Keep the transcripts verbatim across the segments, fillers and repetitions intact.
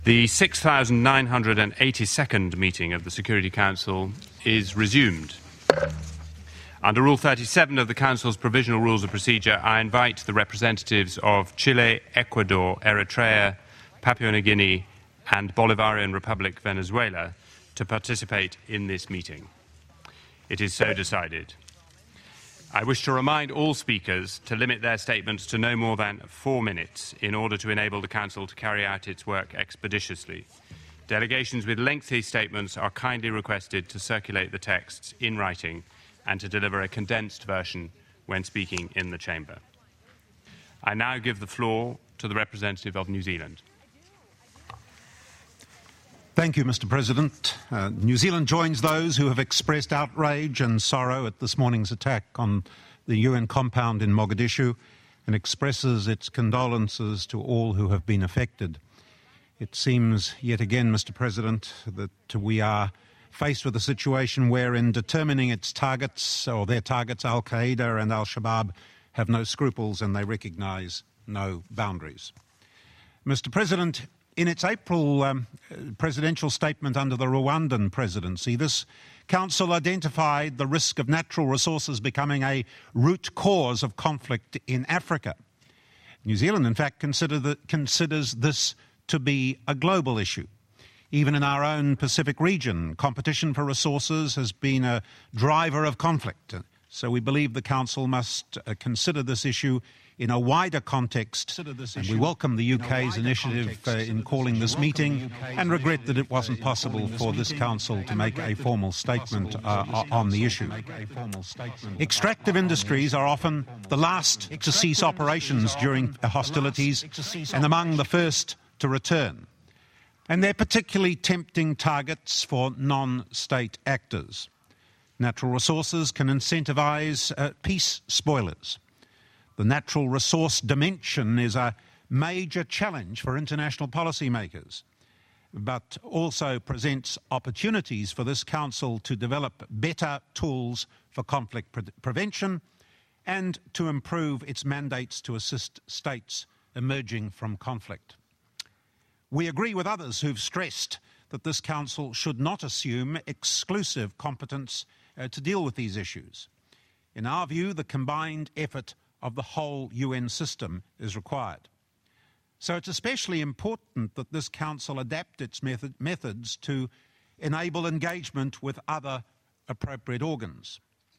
The six thousand nine hundred eighty-second meeting of the Security Council is resumed. Under Rule thirty-seven of the Council's Provisional Rules of Procedure, I invite the representatives of Chile, Ecuador, Eritrea, Papua New Guinea and Bolivarian Republic Venezuela to participate in this meeting. It is so decided. I wish to remind all speakers to limit their statements to no more than four minutes in order to enable the Council to carry out its work expeditiously. Delegations with lengthy statements are kindly requested to circulate the texts in writing and to deliver a condensed version when speaking in the Chamber. I now give the floor to the representative of New Zealand. Thank you, Mister President. Uh, New Zealand joins those who have expressed outrage and sorrow at this morning's attack on the U N compound in Mogadishu and expresses its condolences to all who have been affected. It seems yet again, Mister President, that we are faced with a situation where in determining its targets, or their targets, Al-Qaeda and Al-Shabaab have no scruples and they recognise no boundaries. Mister President, in its April um, presidential statement under the Rwandan presidency, this Council identified the risk of natural resources becoming a root cause of conflict in Africa. New Zealand, in fact, consider that, considers this to be a global issue. Even in our own Pacific region, competition for resources has been a driver of conflict. So we believe the Council must uh, consider this issue in a wider context, and we welcome the U K's initiative uh, in calling this meeting and regret that it wasn't possible for this Council to make a formal statement uh, on the issue. Extractive industries are often the last to cease operations during hostilities and among the first to return. And they're particularly tempting targets for non-state actors. Natural resources can incentivise uh, peace spoilers. The natural resource dimension is a major challenge for international policymakers, but also presents opportunities for this Council to develop better tools for conflict pre- prevention and to improve its mandates to assist states emerging from conflict. We agree with others who've stressed that this Council should not assume exclusive competence uh, to deal with these issues. In our view, the combined effort of the whole U N system is required. So it's especially important that this Council adapt its method, methods to enable engagement with other appropriate organs.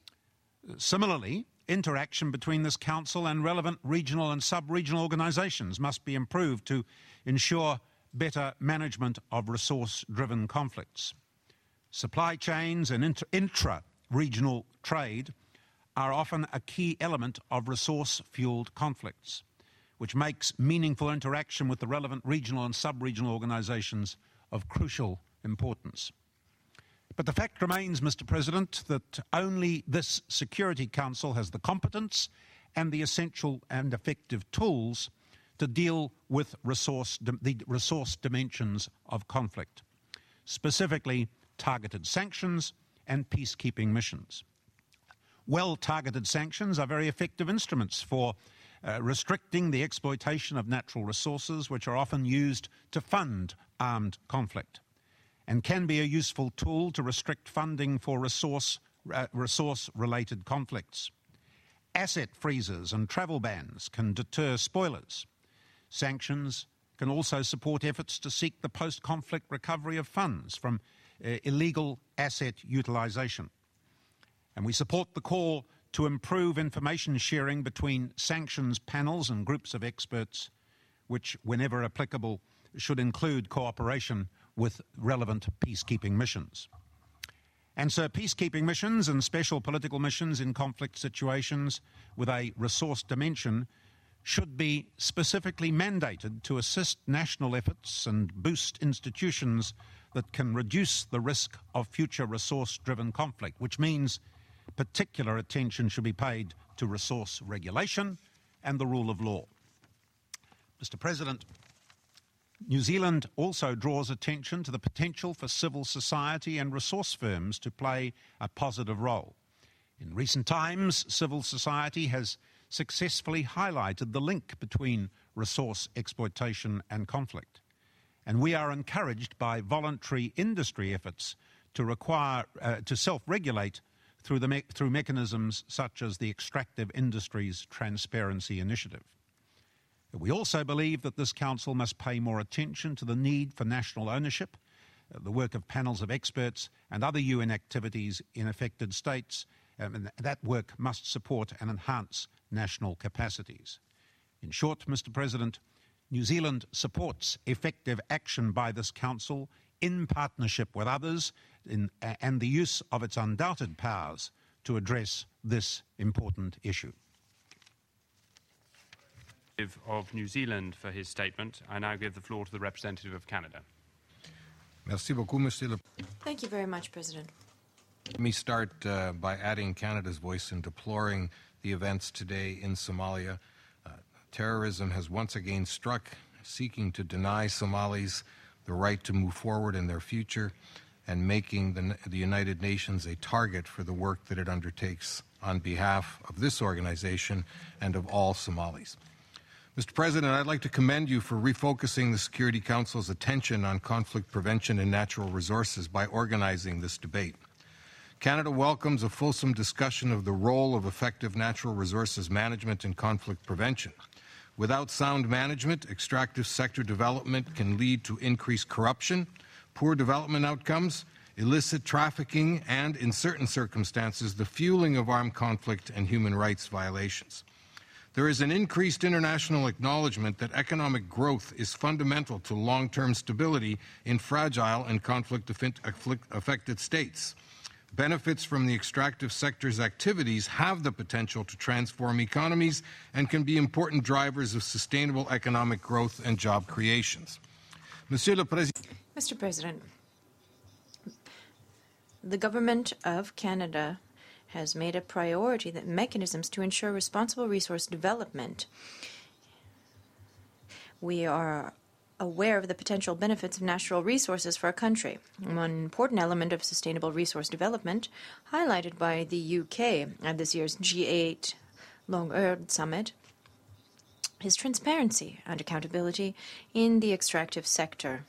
Similarly, interaction between this Council and relevant regional and sub-regional organisations must be improved to ensure better management of resource-driven conflicts. Supply chains and inter- intra-regional trade are often a key element of resource-fueled conflicts, which makes meaningful interaction with the relevant regional and sub-regional organisations of crucial importance. But the fact remains, Mister President, that only this Security Council has the competence and the essential and effective tools to deal with resource, the resource dimensions of conflict, specifically targeted sanctions and peacekeeping missions. Well-targeted sanctions are very effective instruments for uh, restricting the exploitation of natural resources, which are often used to fund armed conflict, and can be a useful tool to restrict funding for resource, uh, resource-related conflicts. Asset freezes and travel bans can deter spoilers. Sanctions can also support efforts to seek the post-conflict recovery of funds from uh, illegal asset utilisation. And we support the call to improve information sharing between sanctions panels and groups of experts, which, whenever applicable, should include cooperation with relevant peacekeeping missions. And so peacekeeping missions and special political missions in conflict situations with a resource dimension should be specifically mandated to assist national efforts and boost institutions that can reduce the risk of future resource-driven conflict, which means particular attention should be paid to resource regulation and the rule of law. Mister President, New Zealand also draws attention to the potential for civil society and resource firms to play a positive role. In recent times, civil society has successfully highlighted the link between resource exploitation and conflict. and we are encouraged by voluntary industry efforts to require uh, to self-regulate through the me- through mechanisms such as the Extractive Industries Transparency Initiative. We also believe that this Council must pay more attention to the need for national ownership, uh, the work of panels of experts and other U N activities in affected states, um, and that work must support and enhance national capacities. In short, Mister President, New Zealand supports effective action by this Council in partnership with others in, uh, and the use of its undoubted powers to address this important issue. Of New Zealand for his statement. I now give the floor to the representative of Canada. Merci beaucoup, Monsieur le Thank you very much, President. Let me start uh, by adding Canada's voice in deploring the events today in Somalia. Uh, terrorism has once again struck, seeking to deny Somalis the right to move forward in their future and making the, the United Nations a target for the work that it undertakes on behalf of this organization and of all Somalis. Mister President, I'd like to commend you for refocusing the Security Council's attention on conflict prevention and natural resources by organizing this debate. Canada welcomes a fulsome discussion of the role of effective natural resources management in conflict prevention. Without sound management, extractive sector development can lead to increased corruption, poor development outcomes, illicit trafficking, and, in certain circumstances, the fueling of armed conflict and human rights violations. There is an increased international acknowledgement that economic growth is fundamental to long-term stability in fragile and conflict-affected states. Benefits from the extractive sector's activities have the potential to transform economies and can be important drivers of sustainable economic growth and job creations. Monsieur le Président. Mister President, the Government of Canada has made a priority that mechanisms to ensure responsible resource development. We are aware of the potential benefits of natural resources for our country. One important element of sustainable resource development, highlighted by the U K at this year's G eight Long Earth Summit, is transparency and accountability in the extractive sector.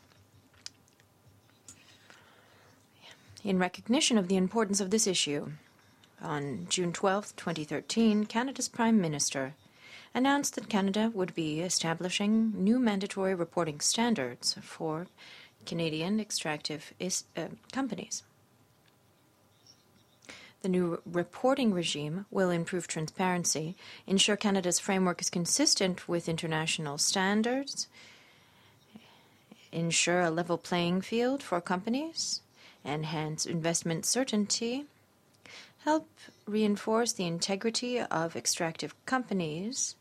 In recognition of the importance of this issue, on June twelfth, twenty thirteen, Canada's Prime Minister announced that Canada would be establishing new mandatory reporting standards for Canadian extractive is, uh, companies. The new reporting regime will improve transparency, ensure Canada's framework is consistent with international standards, ensure a level playing field for companies, enhance investment certainty, help reinforce the integrity of extractive companies,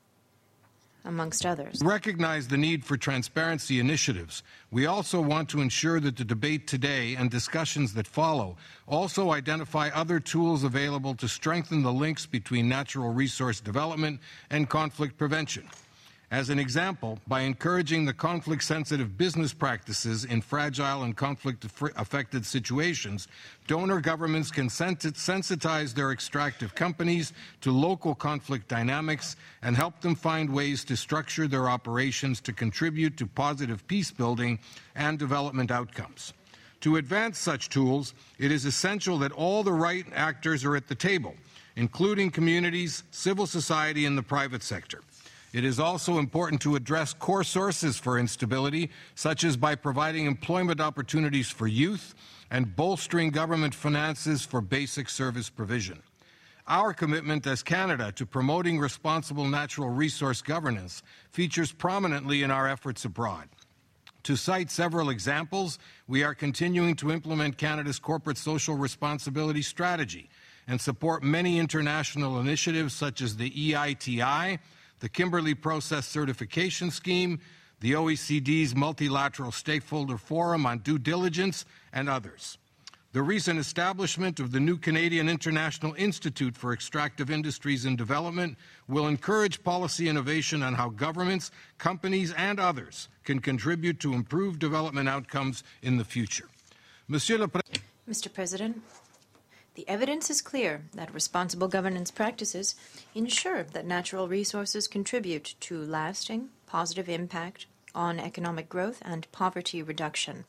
amongst others. Recognize the need for transparency initiatives. We also want to ensure that the debate today and discussions that follow also identify other tools available to strengthen the links between natural resource development and conflict prevention. As an example, by encouraging the conflict-sensitive business practices in fragile and conflict-affected situations, donor governments can sensitize their extractive companies to local conflict dynamics and help them find ways to structure their operations to contribute to positive peace-building and development outcomes. To advance such tools, it is essential that all the right actors are at the table, including communities, civil society, and the private sector. It is also important to address core sources for instability, such as by providing employment opportunities for youth and bolstering government finances for basic service provision. Our commitment as Canada to promoting responsible natural resource governance features prominently in our efforts abroad. To cite several examples, we are continuing to implement Canada's corporate social responsibility strategy and support many international initiatives such as the E I T I, the Kimberley Process Certification Scheme, the O E C D's Multilateral Stakeholder Forum on Due Diligence, and others. The recent establishment of the new Canadian International Institute for Extractive Industries and Development will encourage policy innovation on how governments, companies, and others can contribute to improved development outcomes in the future. Monsieur le Président. Mister President, the evidence is clear that responsible governance practices ensure that natural resources contribute to lasting, positive impact on economic growth and poverty reduction.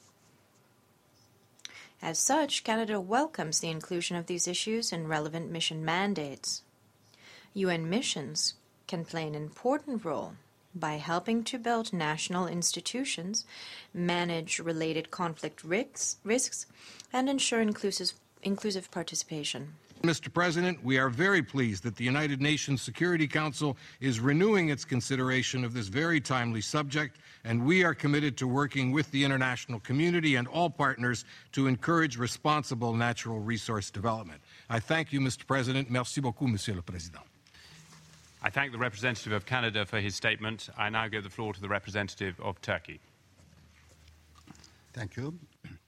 As such, Canada welcomes the inclusion of these issues in relevant mission mandates. U N missions can play an important role by helping to build national institutions, manage related conflict risks, risks and ensure inclusive, inclusive participation. Mister President, we are very pleased that the United Nations Security Council is renewing its consideration of this very timely subject, and we are committed to working with the international community and all partners to encourage responsible natural resource development. I thank you, Mister President. Merci beaucoup, Monsieur le Président. I thank the representative of Canada for his statement. I now give the floor to the representative of Turkey. Thank you.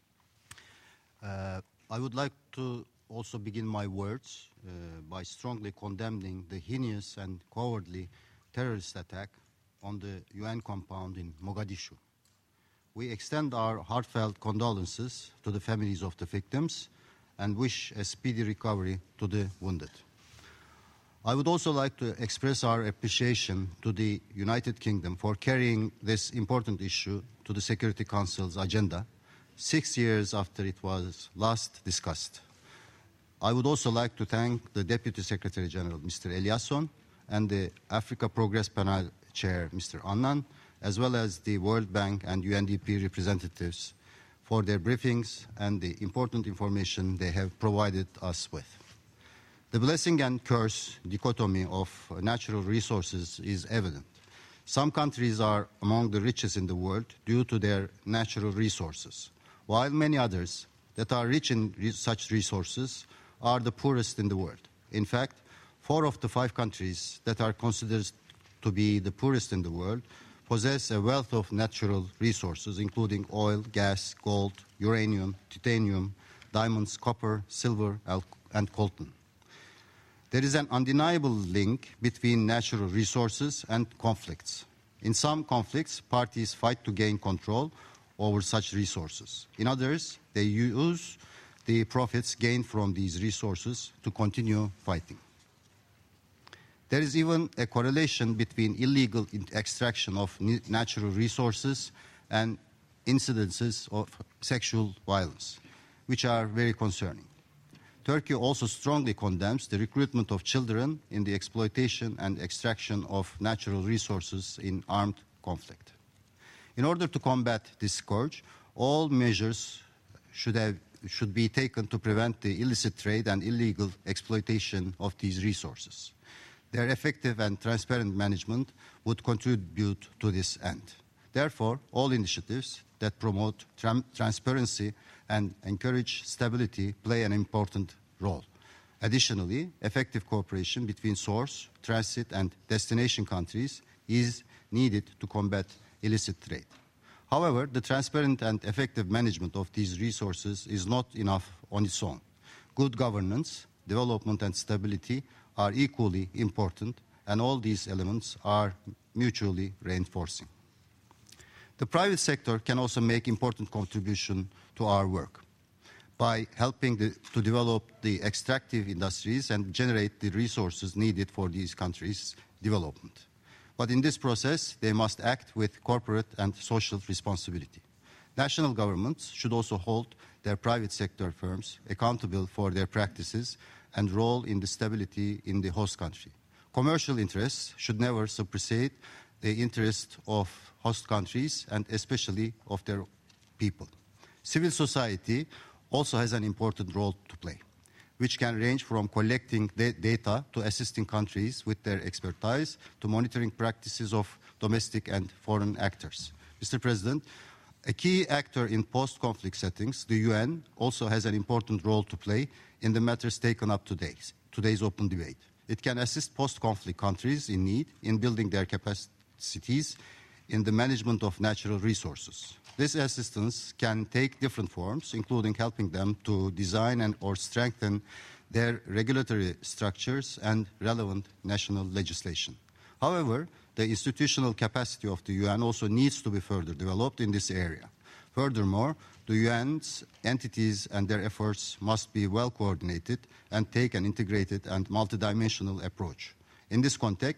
Uh, I would like to also begin my words uh, by strongly condemning the heinous and cowardly terrorist attack on the U N compound in Mogadishu. We extend our heartfelt condolences to the families of the victims and wish a speedy recovery to the wounded. I would also like to express our appreciation to the United Kingdom for carrying this important issue to the Security Council's agenda six years after it was last discussed. I would also like to thank the Deputy Secretary General, Mister Eliasson, and the Africa Progress Panel Chair, Mister Annan, as well as the World Bank and U N D P representatives for their briefings and the important information they have provided us with. The blessing and curse dichotomy of natural resources is evident. Some countries are among the richest in the world due to their natural resources, while many others that are rich in re- such resources are the poorest in the world. In fact, four of the five countries that are considered to be the poorest in the world possess a wealth of natural resources, including oil, gas, gold, uranium, titanium, diamonds, copper, silver, and coltan. There is an undeniable link between natural resources and conflicts. In some conflicts, parties fight to gain control over such resources. In others, they use the profits gained from these resources to continue fighting. There is even a correlation between illegal extraction of natural resources and incidences of sexual violence, which are very concerning. Turkey also strongly condemns the recruitment of children in the exploitation and extraction of natural resources in armed conflict. In order to combat this scourge, all measures should, have, should be taken to prevent the illicit trade and illegal exploitation of these resources. Their effective and transparent management would contribute to this end. Therefore, all initiatives that promote tra- transparency and encourage stability play an important role. Additionally, effective cooperation between source, transit, and destination countries is needed to combat illicit trade. However, the transparent and effective management of these resources is not enough on its own. Good governance, development, and stability are equally important, and all these elements are mutually reinforcing. The private sector can also make important contribution to our work by helping the, to develop the extractive industries and generate the resources needed for these countries' development. But in this process, they must act with corporate and social responsibility. National governments should also hold their private sector firms accountable for their practices and role in the stability in the host country. Commercial interests should never supersede the interest of host countries and especially of their people. Civil society also has an important role to play, which can range from collecting data to assisting countries with their expertise to monitoring practices of domestic and foreign actors. Mister President, a key actor in post-conflict settings, the U N also has an important role to play in the matters taken up today, today's open debate. It can assist post-conflict countries in need in building their capacities in the management of natural resources. This assistance can take different forms, including helping them to design and or strengthen their regulatory structures and relevant national legislation. However, the institutional capacity of the U N also needs to be further developed in this area. Furthermore, the U N's entities and their efforts must be well coordinated and take an integrated and multidimensional approach. In this context,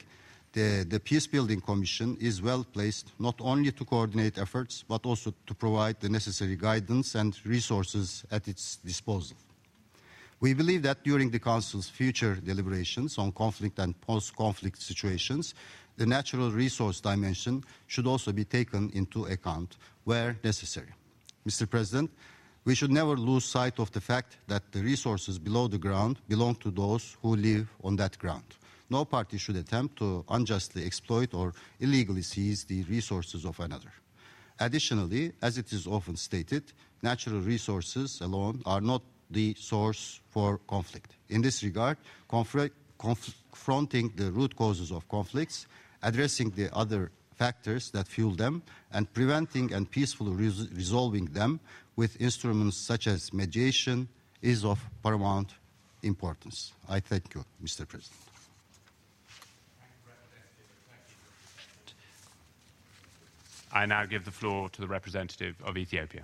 The, the Peace-Building Commission is well placed not only to coordinate efforts, but also to provide the necessary guidance and resources at its disposal. We believe that during the Council's future deliberations on conflict and post-conflict situations, the natural resource dimension should also be taken into account where necessary. Mister President, we should never lose sight of the fact that the resources below the ground belong to those who live on that ground. No party should attempt to unjustly exploit or illegally seize the resources of another. Additionally, as it is often stated, natural resources alone are not the source for conflict. In this regard, conflict, confronting the root causes of conflicts, addressing the other factors that fuel them, and preventing and peacefully res resolving them with instruments such as mediation is of paramount importance. I thank you, Mister President. I now give the floor to the representative of Ethiopia.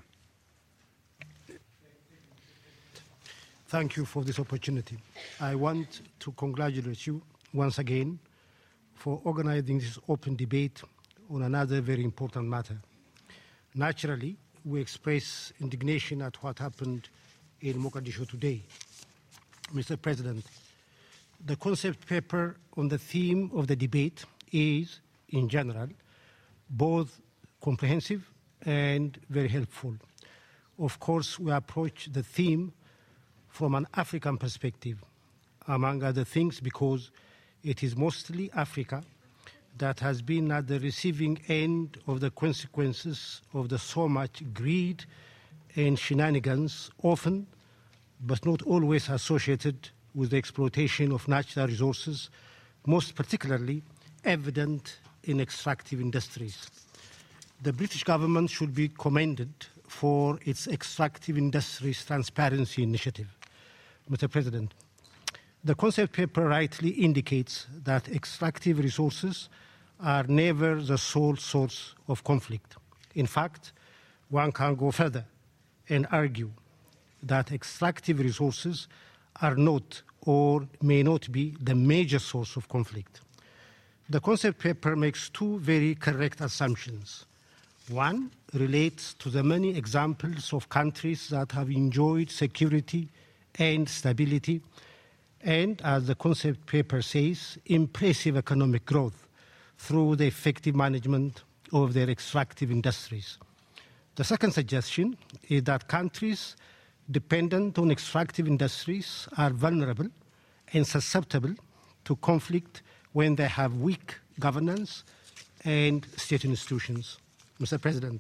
Thank you for this opportunity. I want to congratulate you once again for organizing this open debate on another very important matter. Naturally, we express indignation at what happened in Mogadishu today. Mister President, the concept paper on the theme of the debate is, in general, both comprehensive and very helpful. Of course, we approach the theme from an African perspective, among other things because it is mostly Africa that has been at the receiving end of the consequences of the so much greed and shenanigans, often, but not always associated with the exploitation of natural resources, most particularly evident in extractive industries. The British government should be commended for its extractive industries transparency initiative. Mister President, the concept paper rightly indicates that extractive resources are never the sole source of conflict. In fact, one can go further and argue that extractive resources are not or may not be the major source of conflict. The concept paper makes two very correct assumptions. One relates to the many examples of countries that have enjoyed security and stability, and, as the concept paper says, impressive economic growth through the effective management of their extractive industries. The second suggestion is that countries dependent on extractive industries are vulnerable and susceptible to conflict when they have weak governance and state institutions. Mister President,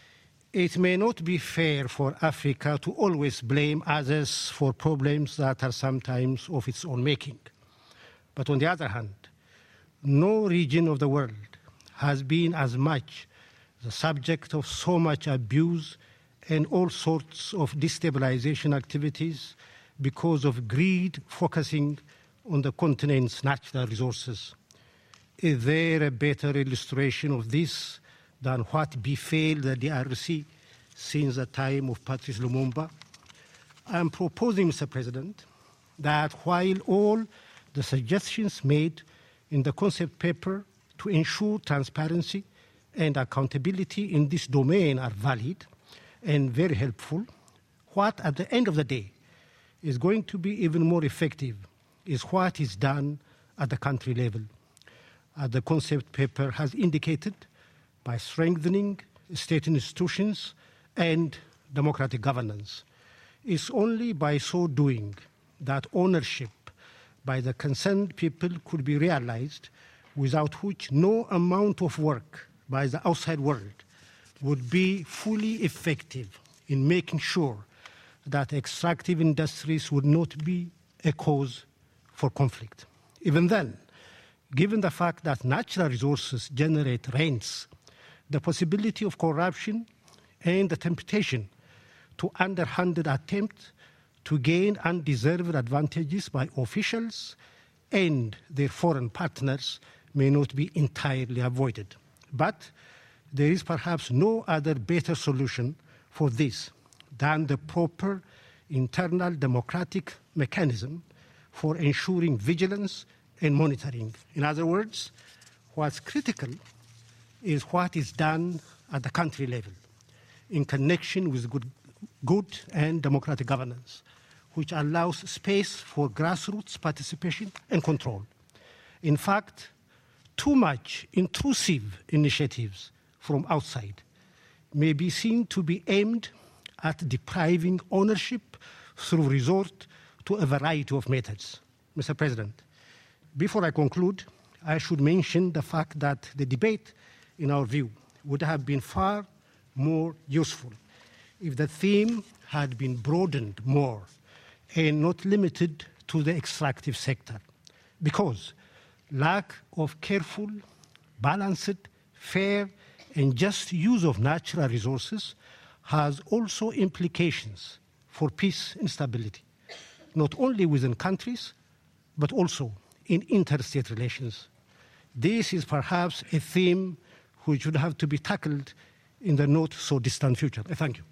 it may not be fair for Africa to always blame others for problems that are sometimes of its own making. But on the other hand, no region of the world has been as much the subject of so much abuse and all sorts of destabilization activities because of greed focusing on the continent's natural resources. Is there a better illustration of this than what befell the D R C since the time of Patrice Lumumba? I am proposing, Mister President, that while all the suggestions made in the concept paper to ensure transparency and accountability in this domain are valid and very helpful, what at the end of the day is going to be even more effective is what is done at the country level. As the concept paper has indicated, by strengthening state institutions and democratic governance. It's only by so doing that ownership by the concerned people could be realized, without which no amount of work by the outside world would be fully effective in making sure that extractive industries would not be a cause for conflict. Even then, given the fact that natural resources generate rents, the possibility of corruption and the temptation to underhanded attempt to gain undeserved advantages by officials and their foreign partners may not be entirely avoided. But there is perhaps no other better solution for this than the proper internal democratic mechanism for ensuring vigilance and monitoring. In other words, What's critical is what is done at the country level in connection with good, good and democratic governance, which allows space for grassroots participation and control. In fact, too much intrusive initiatives from outside may be seen to be aimed at depriving ownership through resort to a variety of methods. Mister President, before I conclude, I should mention the fact that the debate, in our view, would have been far more useful if the theme had been broadened more and not limited to the extractive sector, because lack of careful, balanced, fair, and just use of natural resources has also implications for peace and stability, not only within countries, but also in interstate relations. This is perhaps a theme which would have to be tackled in the not so distant future. I thank you.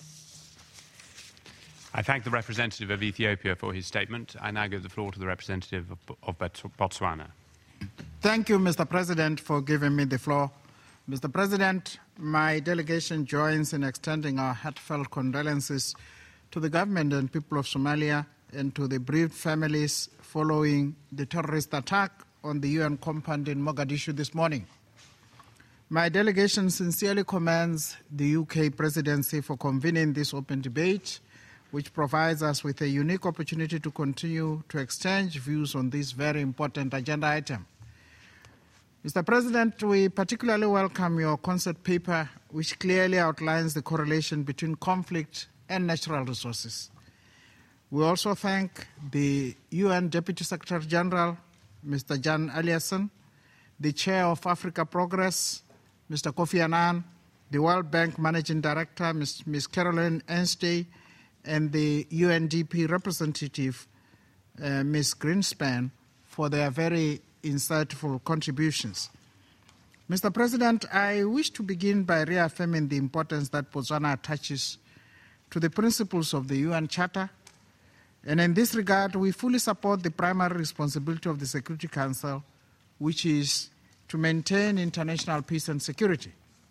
I thank the representative of Ethiopia for his statement. I now give the floor to the representative of, of Botswana. Thank you, Mister President, for giving me the floor. Mister President, my delegation joins in extending our heartfelt condolences to the government and people of Somalia and to the bereaved families following the terrorist attack on the U N compound in Mogadishu this morning. My delegation sincerely commends the U K presidency for convening this open debate, which provides us with a unique opportunity to continue to exchange views on this very important agenda item. Mister President, we particularly welcome your concept paper, which clearly outlines the correlation between conflict and natural resources. We also thank the U N Deputy Secretary General, Mister Jan Eliasson, the Chair of Africa Progress, Mister Kofi Annan, the World Bank Managing Director, Miz Caroline Anstey, and the U N D P representative, uh, Miz Greenspan, for their very insightful contributions. Mister President, I wish to begin by reaffirming the importance that Botswana attaches to the principles of the U N Charter. And in this regard, we fully support the primary responsibility of the Security Council, which is to maintain international peace and security.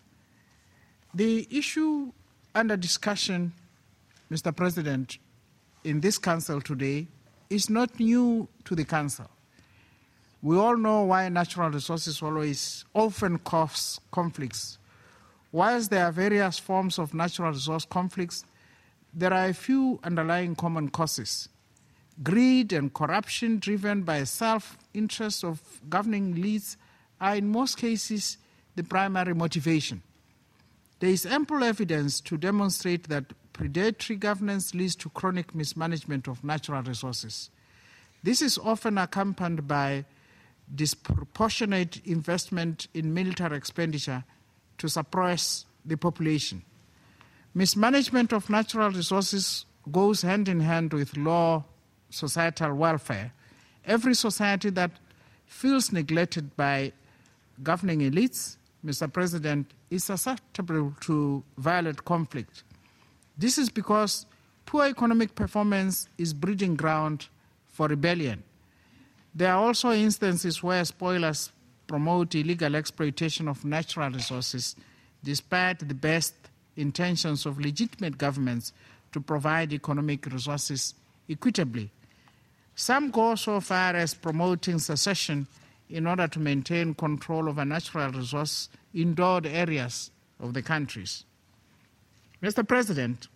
The issue under discussion, Mister President, in this Council today is not new to the Council. We all know why natural resources always often cause conflicts. Whilst there are various forms of natural resource conflicts, there are a few underlying common causes. Greed and corruption driven by self-interest of governing elites are in most cases the primary motivation. There is ample evidence to demonstrate that predatory governance leads to chronic mismanagement of natural resources. This is often accompanied by disproportionate investment in military expenditure to suppress the population. Mismanagement of natural resources goes hand in hand with low societal welfare. Every society that feels neglected by governing elites, Mister President, is susceptible to violent conflict. This is because poor economic performance is breeding ground for rebellion. There are also instances where spoilers promote illegal exploitation of natural resources despite the best intentions of legitimate governments to provide economic resources equitably. Some go so far as promoting secession in order to maintain control over natural resource endowed areas of the countries. Mister President,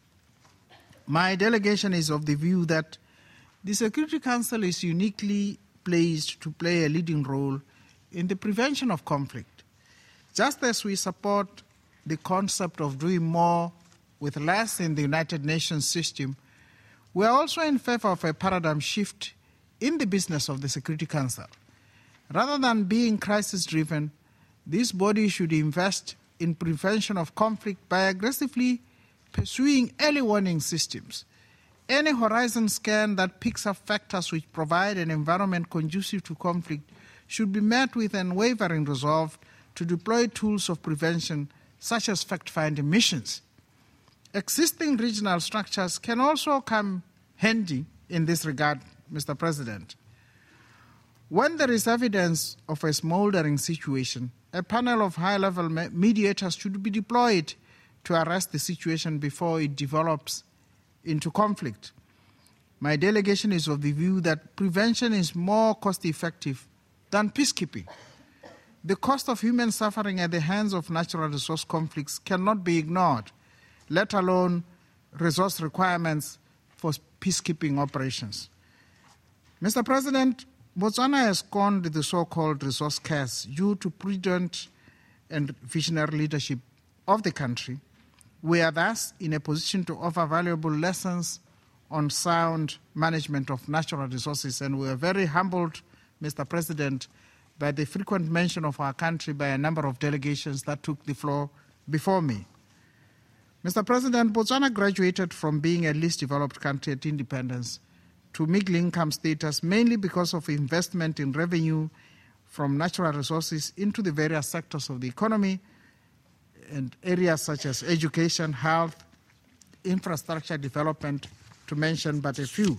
my delegation is of the view that the Security Council is uniquely placed to play a leading role in the prevention of conflict. Just as we support the concept of doing more with less in the United Nations system, we are also in favor of a paradigm shift in the business of the Security Council. Rather than being crisis-driven, this body should invest in prevention of conflict by aggressively pursuing early warning systems. Any horizon scan that picks up factors which provide an environment conducive to conflict should be met with an unwavering resolve to deploy tools of prevention such as fact-finding missions. Existing regional structures can also come handy in this regard, Mister President. When there is evidence of a smoldering situation, a panel of high-level mediators should be deployed to arrest the situation before it develops into conflict. My delegation is of the view that prevention is more cost-effective than peacekeeping. The cost of human suffering at the hands of natural resource conflicts cannot be ignored, let alone resource requirements for peacekeeping operations. Mister President, Botswana has scorned the so-called resource curse due to prudent and visionary leadership of the country. We are thus in a position to offer valuable lessons on sound management of natural resources, and we are very humbled, Mister President, by the frequent mention of our country by a number of delegations that took the floor before me. Mister President, Botswana graduated from being a least developed country at independence to middle income status mainly because of investment in revenue from natural resources into the various sectors of the economy and areas such as education, health, infrastructure development, to mention but a few.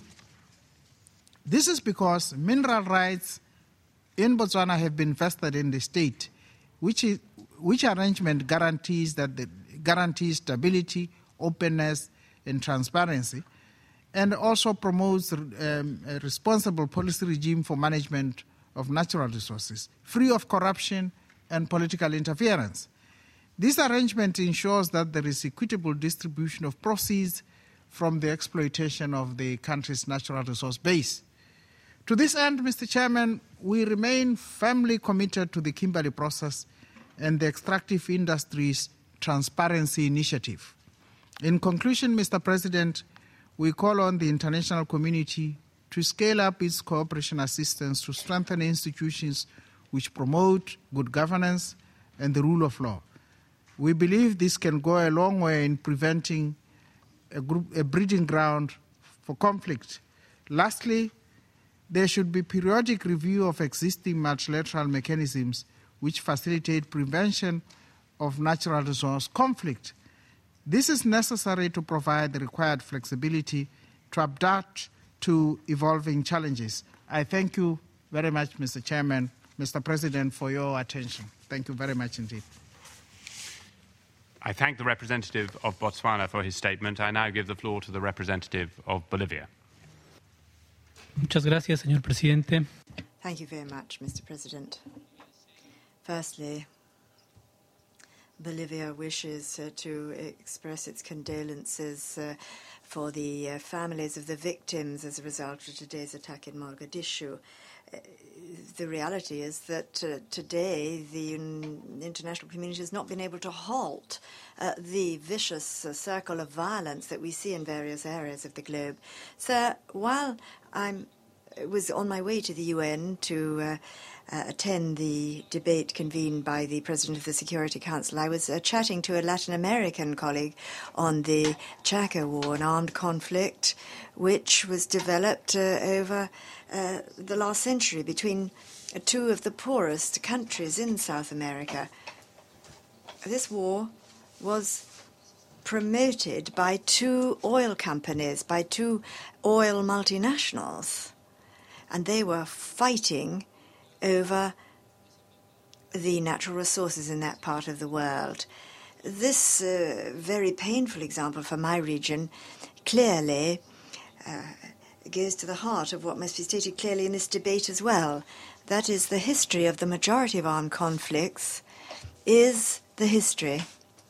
This is because mineral rights in Botswana have been vested in the state, which, is, which arrangement guarantees that the, guarantees stability, openness, and transparency, and also promotes um, a responsible policy regime for management of natural resources, free of corruption and political interference. This arrangement ensures that there is equitable distribution of proceeds from the exploitation of the country's natural resource base. To this end, Mister Chairman, we remain firmly committed to the Kimberley process and the extractive industries transparency initiative. In conclusion, Mister President, we call on the international community to scale up its cooperation assistance to strengthen institutions which promote good governance and the rule of law. We believe this can go a long way in preventing a, group, a breeding ground for conflict. Lastly, there should be periodic review of existing multilateral mechanisms which facilitate prevention of natural resource conflict. This is necessary to provide the required flexibility to adapt to evolving challenges. I thank you very much, Mister Chairman, Mister President, for your attention. Thank you very much indeed. I thank the representative of Botswana for his statement. I now give the floor to the representative of Bolivia. Muchas gracias, señor presidente. Thank you very much, Mister President. Firstly, Bolivia wishes uh, to express its condolences uh, for the uh, families of the victims as a result of today's attack in Mogadishu. Uh, the reality is that uh, today the un- international community has not been able to halt uh, the vicious uh, circle of violence that we see in various areas of the globe. So while I'm was on my way to the U N to uh, uh, attend the debate convened by the President of the Security Council, I was uh, chatting to a Latin American colleague on the Chaco War, an armed conflict which was developed uh, over uh, the last century between uh, two of the poorest countries in South America. This war was promoted by two oil companies, by two oil multinationals. And they were fighting over the natural resources in that part of the world. This uh, very painful example for my region clearly uh, goes to the heart of what must be stated clearly in this debate as well. That is, the history of the majority of armed conflicts is the history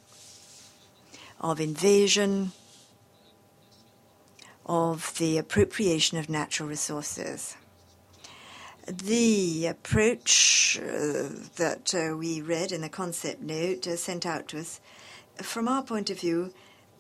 of invasion, of the appropriation of natural resources. The approach uh, that uh, we read in the concept note uh, sent out to us, from our point of view,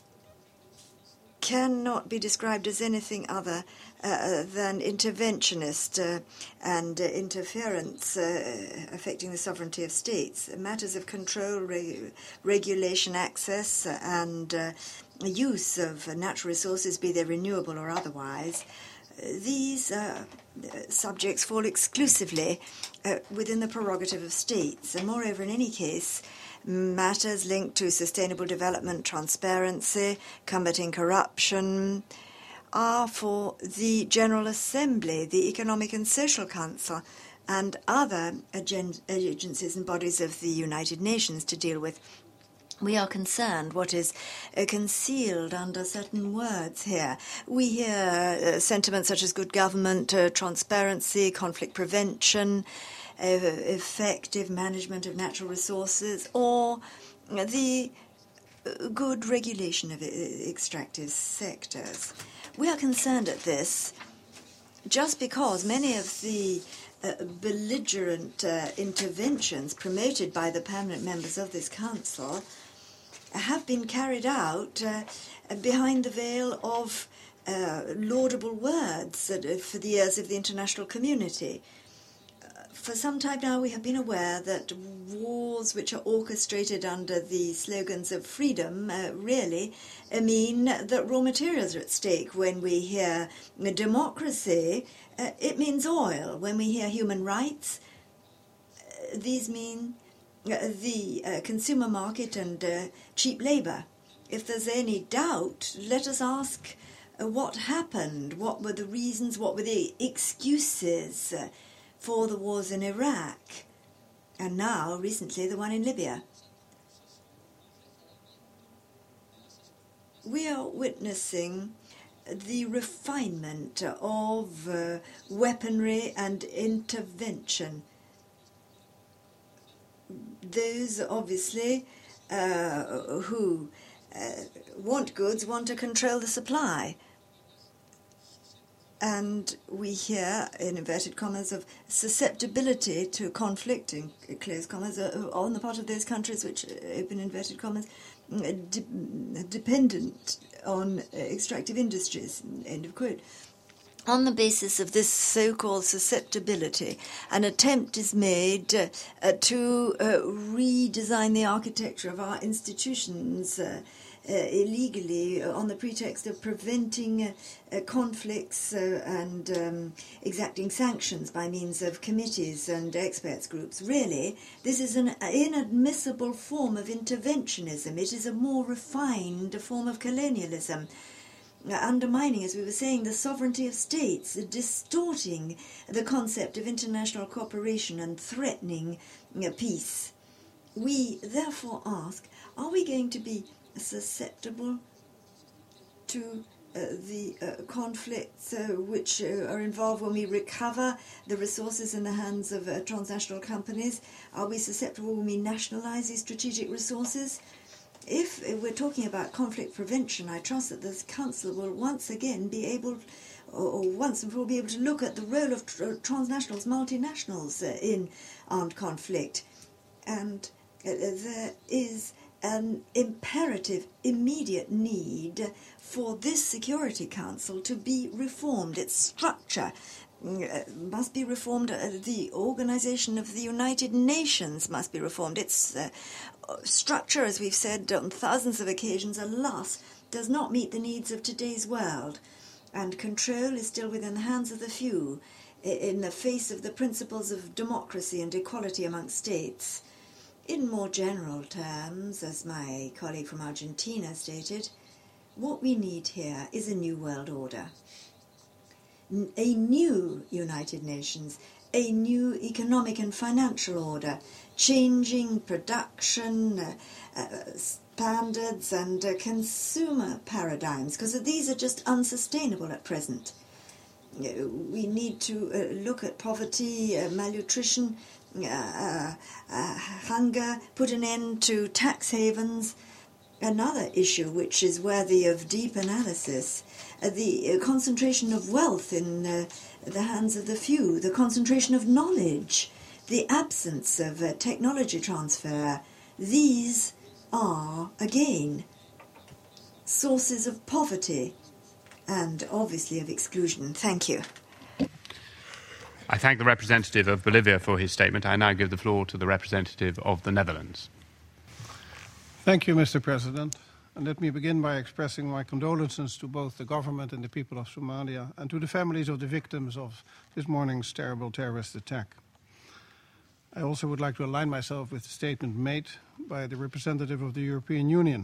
cannot be described as anything other uh, than interventionist uh, and uh, interference uh, affecting the sovereignty of states. Matters of control, re- regulation, access, uh, and uh, use of natural resources, be they renewable or otherwise, these uh, subjects fall exclusively uh, within the prerogative of states. And moreover, in any case, matters linked to sustainable development, transparency, combating corruption, are for the General Assembly, the Economic and Social Council, and other agen- agencies and bodies of the United Nations to deal with. We are concerned what is uh, concealed under certain words here. We hear uh, sentiments such as good government, uh, transparency, conflict prevention, uh, effective management of natural resources, or the uh, good regulation of uh, extractive sectors. We are concerned at this just because many of the uh, belligerent uh, interventions promoted by the permanent members of this council have been carried out uh, behind the veil of uh, laudable words uh, for the ears of the international community. Uh, for some time now we have been aware that wars which are orchestrated under the slogans of freedom uh, really uh, mean that raw materials are at stake. When we hear democracy, uh, it means oil. When we hear human rights, uh, these mean Uh, the uh, consumer market and uh, cheap labour. If there's any doubt, let us ask uh, what happened, what were the reasons, what were the excuses uh, for the wars in Iraq, and now, recently, the one in Libya. We are witnessing the refinement of uh, weaponry and intervention. Those, obviously, uh, who uh, want goods want to control the supply. And we hear, in inverted commas, of susceptibility to conflict, in close commas, uh, on the part of those countries which, open inverted commas, de dependent on extractive industries, end of quote. On the basis of this so-called susceptibility, an attempt is made uh, uh, to uh, redesign the architecture of our institutions uh, uh, illegally on the pretext of preventing uh, uh, conflicts uh, and um, exacting sanctions by means of committees and experts groups. Really, this is an inadmissible form of interventionism. It is a more refined form of colonialism, undermining, as we were saying, the sovereignty of states, distorting the concept of international cooperation and threatening peace. We therefore ask, are we going to be susceptible to uh, the uh, conflicts uh, which uh, are involved when we recover the resources in the hands of uh, transnational companies? Are we susceptible when we nationalise these strategic resources? If we're talking about conflict prevention, I trust that this Council will once again be able, or once and for all be able to look at the role of tr transnationals, multinationals uh, in armed conflict. And uh, there is an imperative, immediate need for this Security Council to be reformed. Its structure uh, must be reformed. Uh, the organisation of the United Nations must be reformed. Its uh, structure, as we've said on thousands of occasions, alas, does not meet the needs of today's world, and control is still within the hands of the few in the face of the principles of democracy and equality amongst states. In more general terms, as my colleague from Argentina stated, what we need here is a new world order, a new United Nations, a new economic and financial order, changing production uh, uh, standards and uh, consumer paradigms, because these are just unsustainable at present. We need to uh, look at poverty, uh, malnutrition, uh, uh, uh, hunger, put an end to tax havens. Another issue which is worthy of deep analysis, uh, the uh, concentration of wealth in uh, the hands of the few, the concentration of knowledge, the absence of uh, technology transfer. These are, again, sources of poverty and obviously of exclusion. Thank you. I thank the representative of Bolivia for his statement. I now give the floor to the representative of the Netherlands. Thank you, Mister President. And let me begin by expressing my condolences to both the government and the people of Somalia and to the families of the victims of this morning's terrible terrorist attack. I also would like to align myself with the statement made by the representative of the European Union.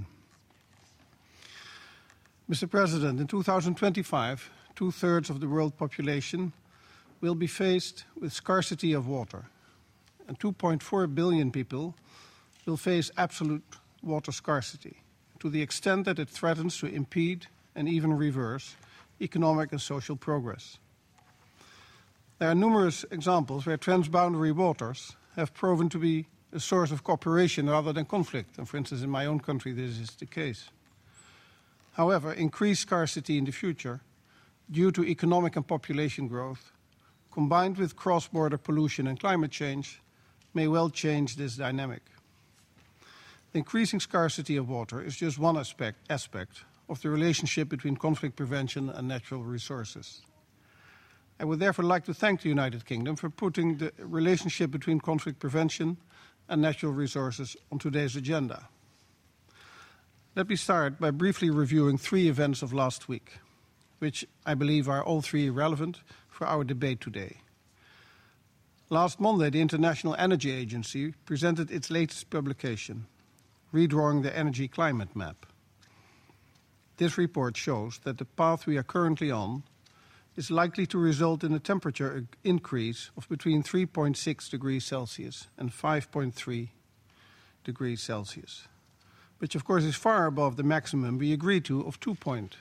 Mister President, in two thousand twenty-five, two-thirds of the world population will be faced with scarcity of water, and two point four billion people will face absolute water scarcity to the extent that it threatens to impede and even reverse economic and social progress. There are numerous examples where transboundary waters have proven to be a source of cooperation rather than conflict, and for instance in my own country this is the case. However, increased scarcity in the future due to economic and population growth, combined with cross-border pollution and climate change, may well change this dynamic. The increasing scarcity of water is just one aspect, aspect of the relationship between conflict prevention and natural resources. I would therefore like to thank the United Kingdom for putting the relationship between conflict prevention and natural resources on today's agenda. Let me start by briefly reviewing three events of last week, which I believe are all three relevant for our debate today. Last Monday, the International Energy Agency presented its latest publication, Redrawing the Energy Climate Map. This report shows that the path we are currently on is likely to result in a temperature increase of between three point six degrees Celsius and five point three degrees Celsius, which of course is far above the maximum we agreed to of two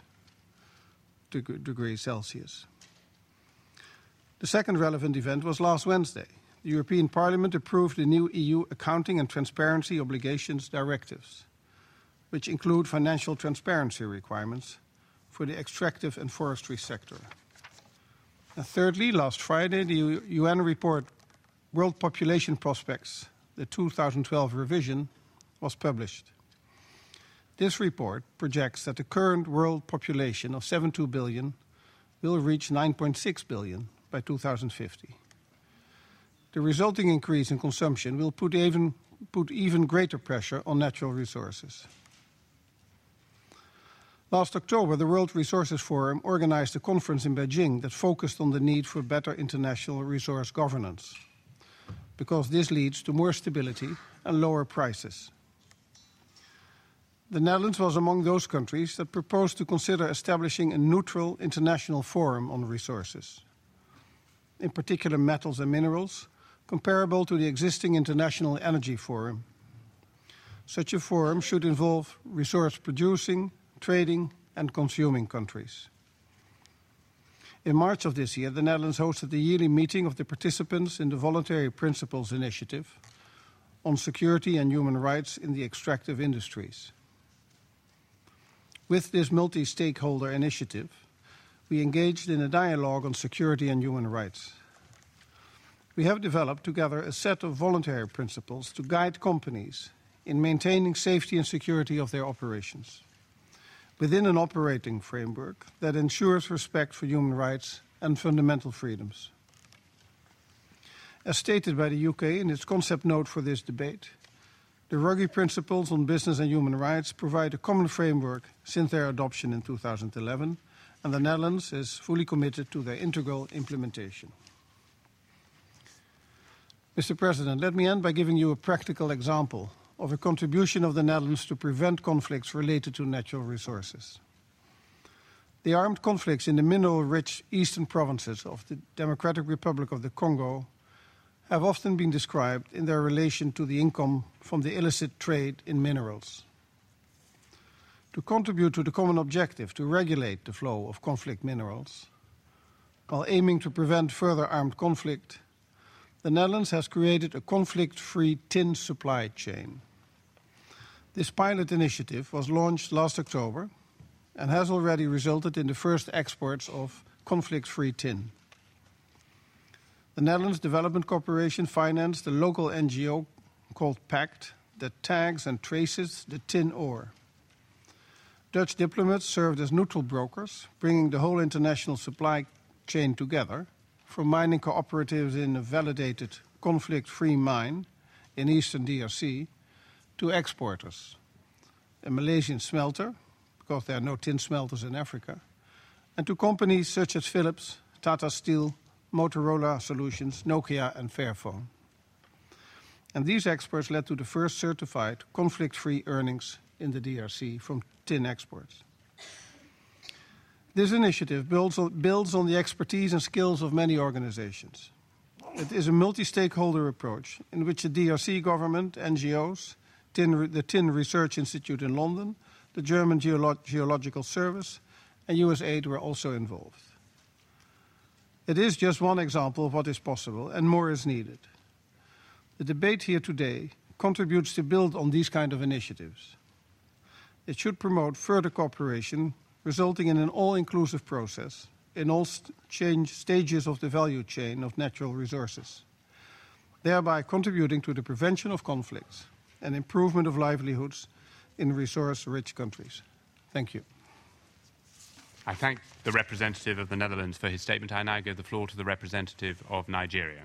degrees Celsius. The second relevant event was last Wednesday. The European Parliament approved the new E U Accounting and Transparency Obligations Directives, which include financial transparency requirements for the extractive and forestry sector. And thirdly, last Friday, the U N report World Population Prospects, the two thousand twelve revision, was published. This report projects that the current world population of seventy-two billion will reach nine point six billion by two thousand fifty. The resulting increase in consumption will put even, put even greater pressure on natural resources. Last October, the World Resources Forum organized a conference in Beijing that focused on the need for better international resource governance, because this leads to more stability and lower prices. The Netherlands was among those countries that proposed to consider establishing a neutral international forum on resources, in particular metals and minerals, comparable to the existing International Energy Forum. Such a forum should involve resource-producing, trading and consuming countries. In March of this year, the Netherlands hosted the yearly meeting of the participants in the Voluntary Principles Initiative on security and human rights in the extractive industries. With this multi-stakeholder initiative, we engaged in a dialogue on security and human rights. We have developed together a set of voluntary principles to guide companies in maintaining safety and security of their operations, within an operating framework that ensures respect for human rights and fundamental freedoms. As stated by the U K in its concept note for this debate, the Ruggie Principles on Business and Human Rights provide a common framework since their adoption in two thousand eleven, and the Netherlands is fully committed to their integral implementation. Mister President, let me end by giving you a practical example of a contribution of the Netherlands to prevent conflicts related to natural resources. The armed conflicts in the mineral-rich eastern provinces of the Democratic Republic of the Congo have often been described in their relation to the income from the illicit trade in minerals. To contribute to the common objective to regulate the flow of conflict minerals, while aiming to prevent further armed conflict, the Netherlands has created a conflict-free tin supply chain. This pilot initiative was launched last October and has already resulted in the first exports of conflict-free tin. The Netherlands Development Corporation financed a local N G O called PACT that tags and traces the tin ore. Dutch diplomats served as neutral brokers, bringing the whole international supply chain together, from mining cooperatives in a validated conflict-free mine in eastern D R C to exporters, a Malaysian smelter, because there are no tin smelters in Africa, and to companies such as Philips, Tata Steel, Motorola Solutions, Nokia and Fairphone. And these exports led to the first certified conflict-free earnings in the D R C from tin exports. This initiative builds on, builds on the expertise and skills of many organizations. It is a multi-stakeholder approach in which the D R C government, N G Os, Tin, the Tin Research Institute in London, the German Geolo- Geological Service, and U S A I D were also involved. It is just one example of what is possible, and more is needed. The debate here today contributes to build on these kind of initiatives. It should promote further cooperation, resulting in an all-inclusive process in all st- change stages of the value chain of natural resources, thereby contributing to the prevention of conflicts and improvement of livelihoods in resource-rich countries. Thank you. I thank the representative of the Netherlands for his statement. I now give the floor to the representative of Nigeria.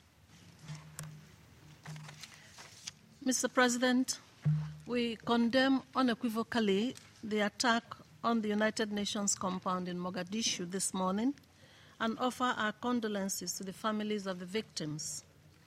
Mister President, we condemn unequivocally the attack on the United Nations compound in Mogadishu this morning and offer our condolences to the families of the victims.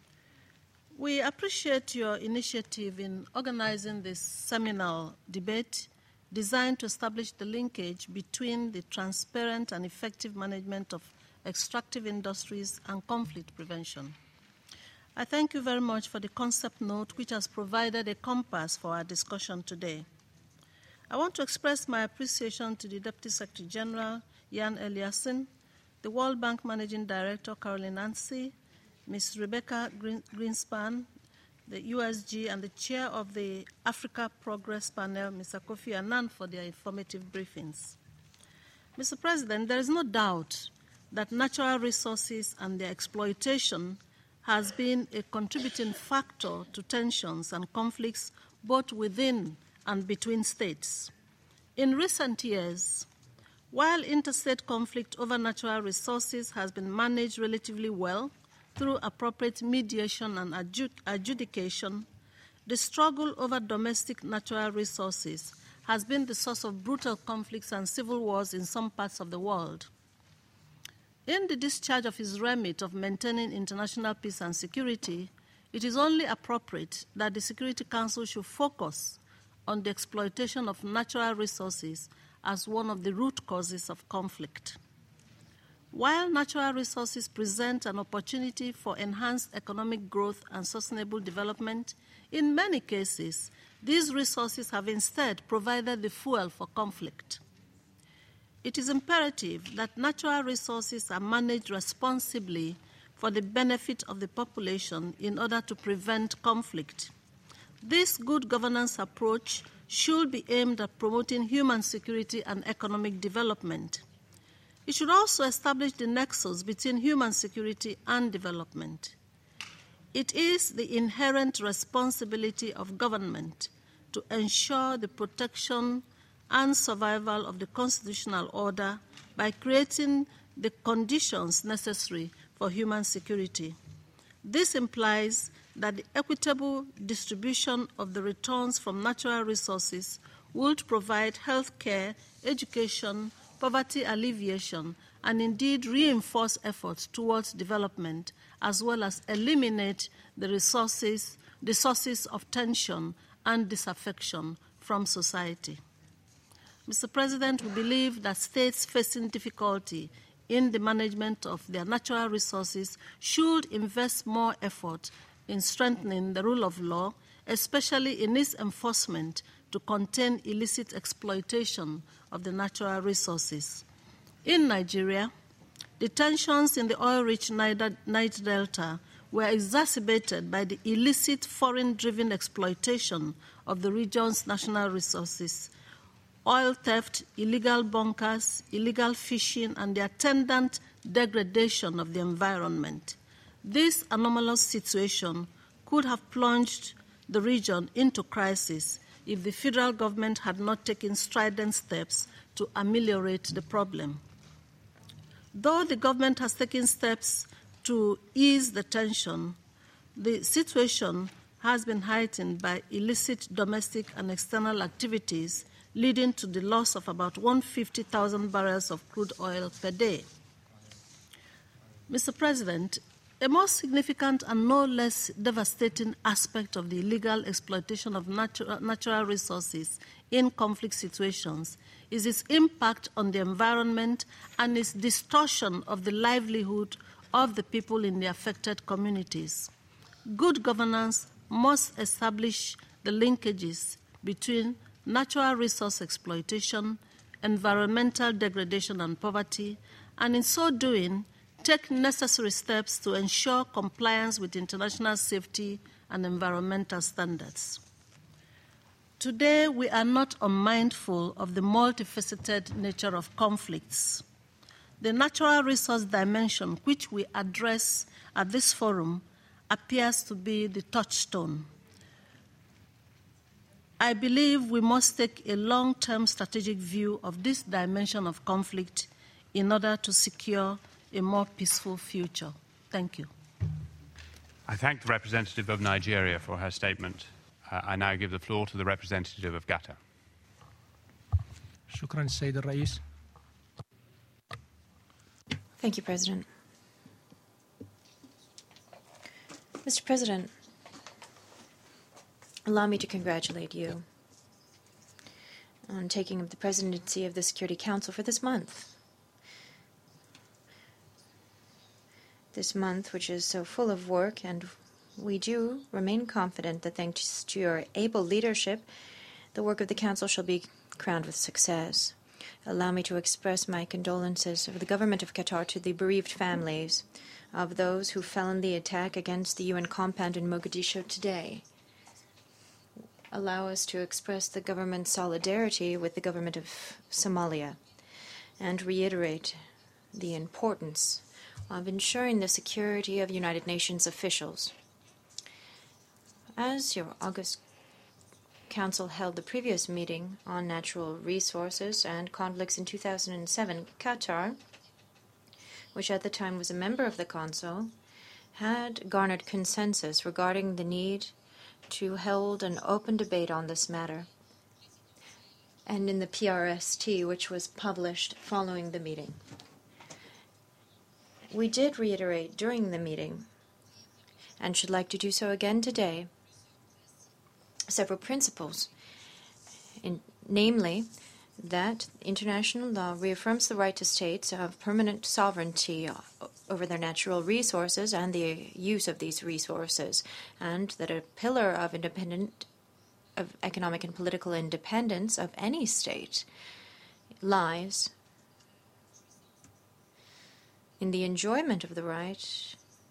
We appreciate your initiative in organizing this seminal debate designed to establish the linkage between the transparent and effective management of extractive industries and conflict prevention. I thank you very much for the concept note, which has provided a compass for our discussion today. I want to express my appreciation to the Deputy Secretary General, Jan Eliasson, the World Bank Managing Director, Caroline Nancy, Miz Rebecca Green- Greenspan, the U S G, and the Chair of the Africa Progress Panel, Mister Kofi Annan, for their informative briefings. Mister President, there is no doubt that natural resources and their exploitation has been a contributing factor to tensions and conflicts both within and between states. In recent years, while interstate conflict over natural resources has been managed relatively well through appropriate mediation and adjud- adjudication, the struggle over domestic natural resources has been the source of brutal conflicts and civil wars in some parts of the world. In the discharge of his remit of maintaining international peace and security, it is only appropriate that the Security Council should focus on the exploitation of natural resources as one of the root causes of conflict. While natural resources present an opportunity for enhanced economic growth and sustainable development, in many cases, these resources have instead provided the fuel for conflict. It is imperative that natural resources are managed responsibly for the benefit of the population in order to prevent conflict. This good governance approach should be aimed at promoting human security and economic development. It should also establish the nexus between human security and development. It is the inherent responsibility of government to ensure the protection and survival of the constitutional order by creating the conditions necessary for human security. This implies that the equitable distribution of the returns from natural resources would provide health care, education, poverty alleviation, and indeed reinforce efforts towards development, as well as eliminate the resources, the sources of tension and disaffection from society. Mister President, we believe that states facing difficulty in the management of their natural resources should invest more effort in strengthening the rule of law, especially in its enforcement to contain illicit exploitation of the natural resources. In Nigeria, the tensions in the oil-rich Niger Delta were exacerbated by the illicit foreign-driven exploitation of the region's national resources, oil theft, illegal bunkers, illegal fishing, and the attendant degradation of the environment. This anomalous situation could have plunged the region into crisis if the federal government had not taken strident steps to ameliorate the problem. Though the government has taken steps to ease the tension, the situation has been heightened by illicit domestic and external activities, leading to the loss of about one hundred fifty thousand barrels of crude oil per day. Mister President, A more significant and no less devastating aspect of the illegal exploitation of natural, natural resources in conflict situations is its impact on the environment and its distortion of the livelihood of the people in the affected communities. Good governance must establish the linkages between natural resource exploitation, environmental degradation and poverty, and in so doing, take necessary steps to ensure compliance with international safety and environmental standards. Today, we are not unmindful of the multifaceted nature of conflicts. The natural resource dimension, which we address at this forum, appears to be the touchstone. I believe we must take a long-term strategic view of this dimension of conflict in order to secure a more peaceful future. Thank you. I thank the representative of Nigeria for her statement. Uh, I now give the floor to the representative of Qatar. Shukran, Sayyid al-Rais. Thank you, President. Mister President, allow me to congratulate you on taking up the presidency of the Security Council for this month. This month, which is so full of work, and we do remain confident that thanks to your able leadership, the work of the Council shall be crowned with success. Allow me to express my condolences of the government of Qatar to the bereaved families of those who fell in the attack against the U N compound in Mogadishu today. Allow us to express the government's solidarity with the government of Somalia and reiterate the importance of ensuring the security of United Nations officials. As your August Council held the previous meeting on natural resources and conflicts in two thousand seven, Qatar, which at the time was a member of the Council, had garnered consensus regarding the need to hold an open debate on this matter, and in the P R S T, which was published following the meeting. We did reiterate during the meeting, and should like to do so again today, several principles, in, namely that international law reaffirms the right to states of permanent sovereignty over their natural resources and the use of these resources, and that a pillar of independent, of economic and political independence of any state lies in the enjoyment of the right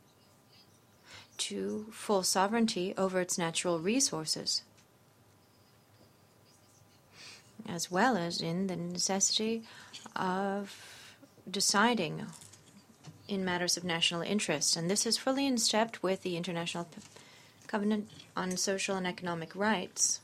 to full sovereignty over its natural resources, as well as in the necessity of deciding in matters of national interest. And this is fully in step with the International Covenant on Social and Economic Rights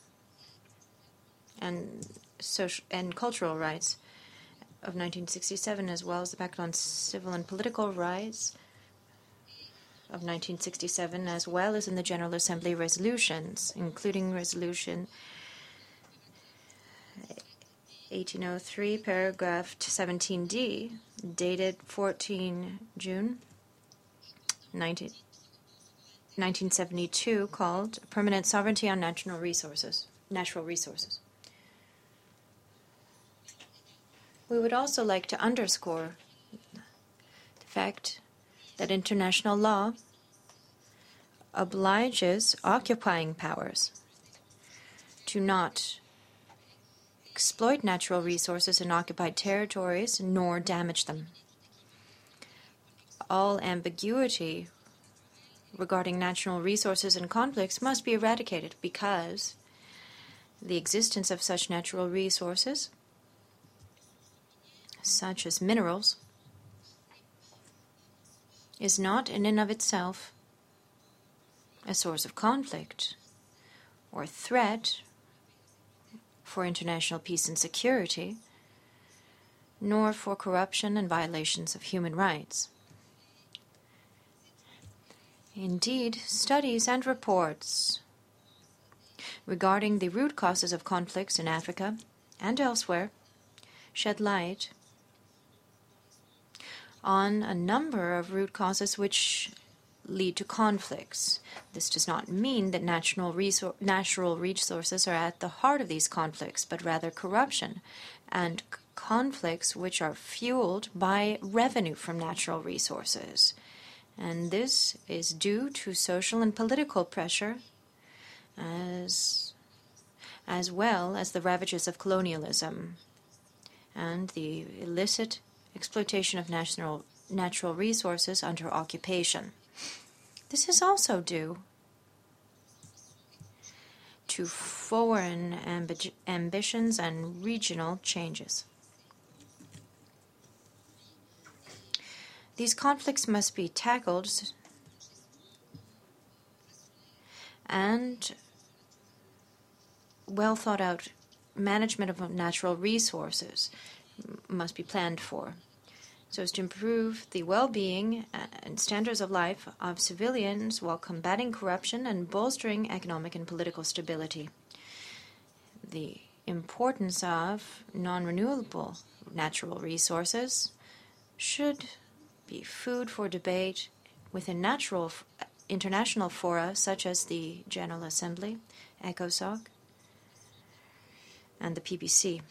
and social and cultural rights of nineteen sixty-seven, as well as the Pact on Civil and Political Rights of nineteen sixty-seven, as well as in the General Assembly resolutions, including Resolution eighteen oh three, paragraph seventeen D, dated fourteenth June nineteen seventy-two, called Permanent Sovereignty on National Resources, Natural Resources. We would also like to underscore the fact that international law obliges occupying powers to not exploit natural resources in occupied territories nor damage them. All ambiguity regarding natural resources and conflicts must be eradicated, because the existence of such natural resources, such as minerals, is not in and of itself a source of conflict or threat for international peace and security, nor for corruption and violations of human rights. Indeed, studies and reports regarding the root causes of conflicts in Africa and elsewhere shed light on a number of root causes which lead to conflicts. This does not mean that natural, resor- natural resources are at the heart of these conflicts, but rather corruption and c- conflicts which are fueled by revenue from natural resources. And this is due to social and political pressure as, as well as the ravages of colonialism and the illicit exploitation of national, natural resources under occupation. This is also due to foreign ambi- ambitions and regional changes. These conflicts must be tackled and well thought out management of natural resources must be planned for, so as to improve the well-being and standards of life of civilians while combating corruption and bolstering economic and political stability. The importance of non-renewable natural resources should be food for debate within natural international fora such as the General Assembly, ECOSOC, and the P B C.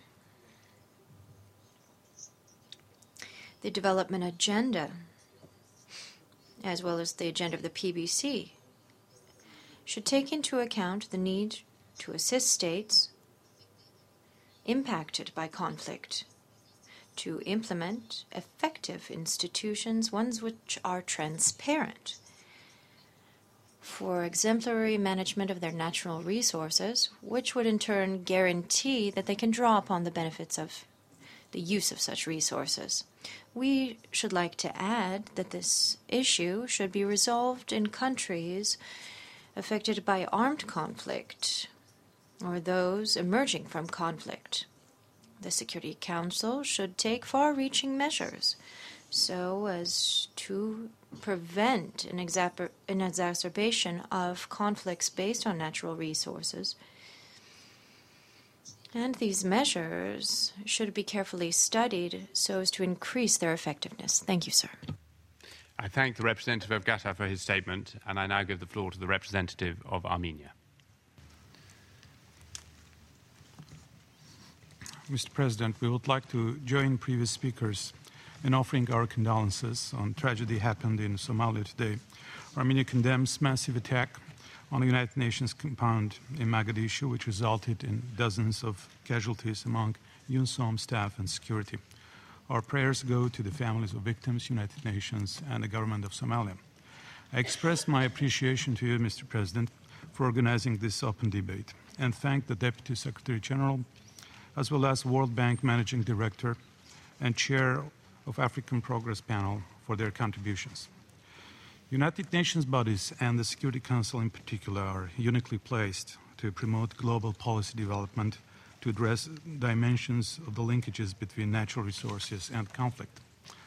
The development agenda, as well as the agenda of the P B C, should take into account the need to assist states impacted by conflict to implement effective institutions, ones which are transparent, for exemplary management of their natural resources, which would in turn guarantee that they can draw upon the benefits of the use of such resources. We should like to add that this issue should be resolved in countries affected by armed conflict or those emerging from conflict. The Security Council should take far-reaching measures so as to prevent an, exaper- an exacerbation of conflicts based on natural resources. And these measures should be carefully studied so as to increase their effectiveness. Thank you, sir. I thank the representative of Qatar for his statement, and I now give the floor to the representative of Armenia. Mister President, we would like to join previous speakers in offering our condolences on tragedy happened in Somalia today. Armenia condemns massive attack on the United Nations compound in Mogadishu, which resulted in dozens of casualties among UNSOM staff and security. Our prayers go to the families of victims, United Nations, and the government of Somalia. I express my appreciation to you, Mister President, for organizing this open debate, and thank the Deputy Secretary General, as well as World Bank Managing Director and Chair of African Progress Panel for their contributions. United Nations bodies and the Security Council in particular are uniquely placed to promote global policy development to address dimensions of the linkages between natural resources and conflict.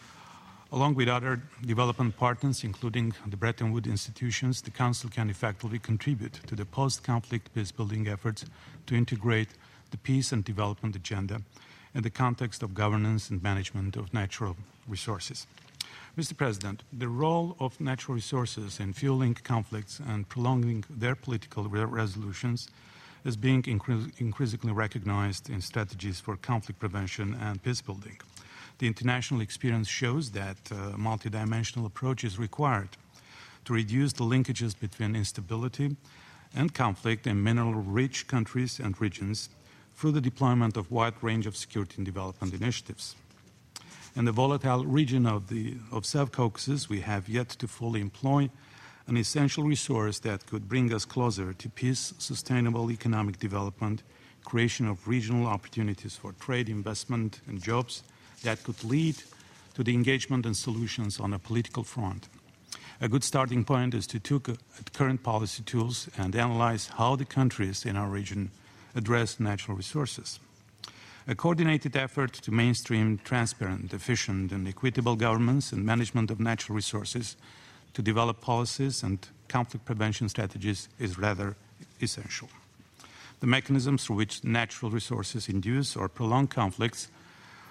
Along with other development partners, including the Bretton Woods institutions, the Council can effectively contribute to the post-conflict peace-building efforts to integrate the peace and development agenda in the context of governance and management of natural resources. Mister President, the role of natural resources in fueling conflicts and prolonging their political re- resolutions is being incre- increasingly recognized in strategies for conflict prevention and peace building. The international experience shows that a multidimensional approach is required to reduce the linkages between instability and conflict in mineral-rich countries and regions through the deployment of a wide range of security and development initiatives. In the volatile region of, the, of South Caucasus, we have yet to fully employ an essential resource that could bring us closer to peace, sustainable economic development, creation of regional opportunities for trade, investment, and jobs that could lead to the engagement and solutions on a political front. A good starting point is to look at current policy tools and analyze how the countries in our region address natural resources. A coordinated effort to mainstream transparent, efficient, and equitable governance and management of natural resources to develop policies and conflict prevention strategies is rather essential. The mechanisms through which natural resources induce or prolong conflicts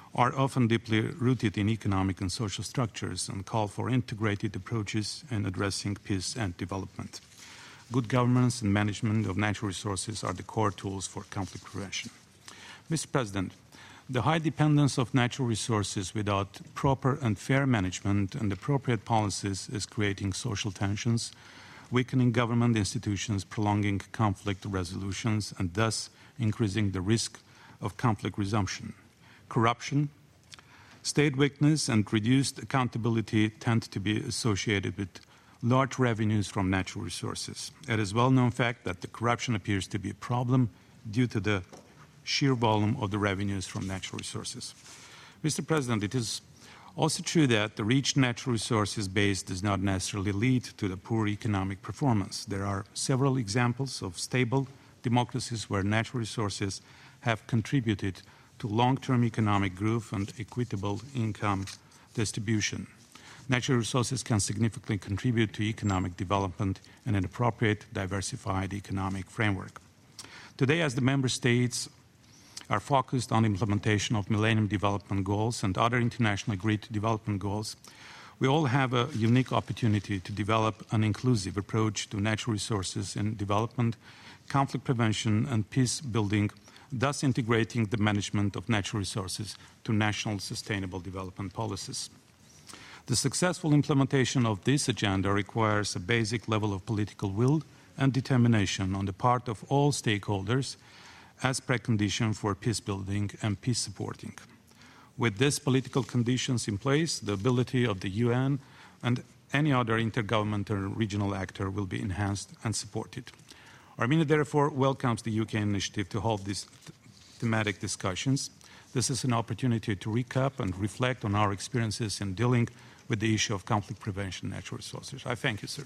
are often deeply rooted in economic and social structures and call for integrated approaches in addressing peace and development. Good governance and management of natural resources are the core tools for conflict prevention. Mister President, the high dependence of natural resources without proper and fair management and appropriate policies is creating social tensions, weakening government institutions, prolonging conflict resolutions, and thus increasing the risk of conflict resumption. Corruption, state weakness, and reduced accountability tend to be associated with large revenues from natural resources. It is a well-known fact that the corruption appears to be a problem due to the sheer volume of the revenues from natural resources. Mister President, it is also true that the rich natural resources base does not necessarily lead to the poor economic performance. There are several examples of stable democracies where natural resources have contributed to long-term economic growth and equitable income distribution. Natural resources can significantly contribute to economic development in an appropriate, diversified economic framework. Today, as the member states are focused on implementation of Millennium Development Goals and other internationally agreed development goals, we all have a unique opportunity to develop an inclusive approach to natural resources in development, conflict prevention, and peace building, thus integrating the management of natural resources to national sustainable development policies. The successful implementation of this agenda requires a basic level of political will and determination on the part of all stakeholders as precondition for peace building and peace supporting. With these political conditions in place, the ability of the U N and any other intergovernmental regional actor will be enhanced and supported. Armenia therefore welcomes the U K initiative to hold these th thematic discussions. This is an opportunity to recap and reflect on our experiences in dealing with the issue of conflict prevention and natural resources. I thank you, sir.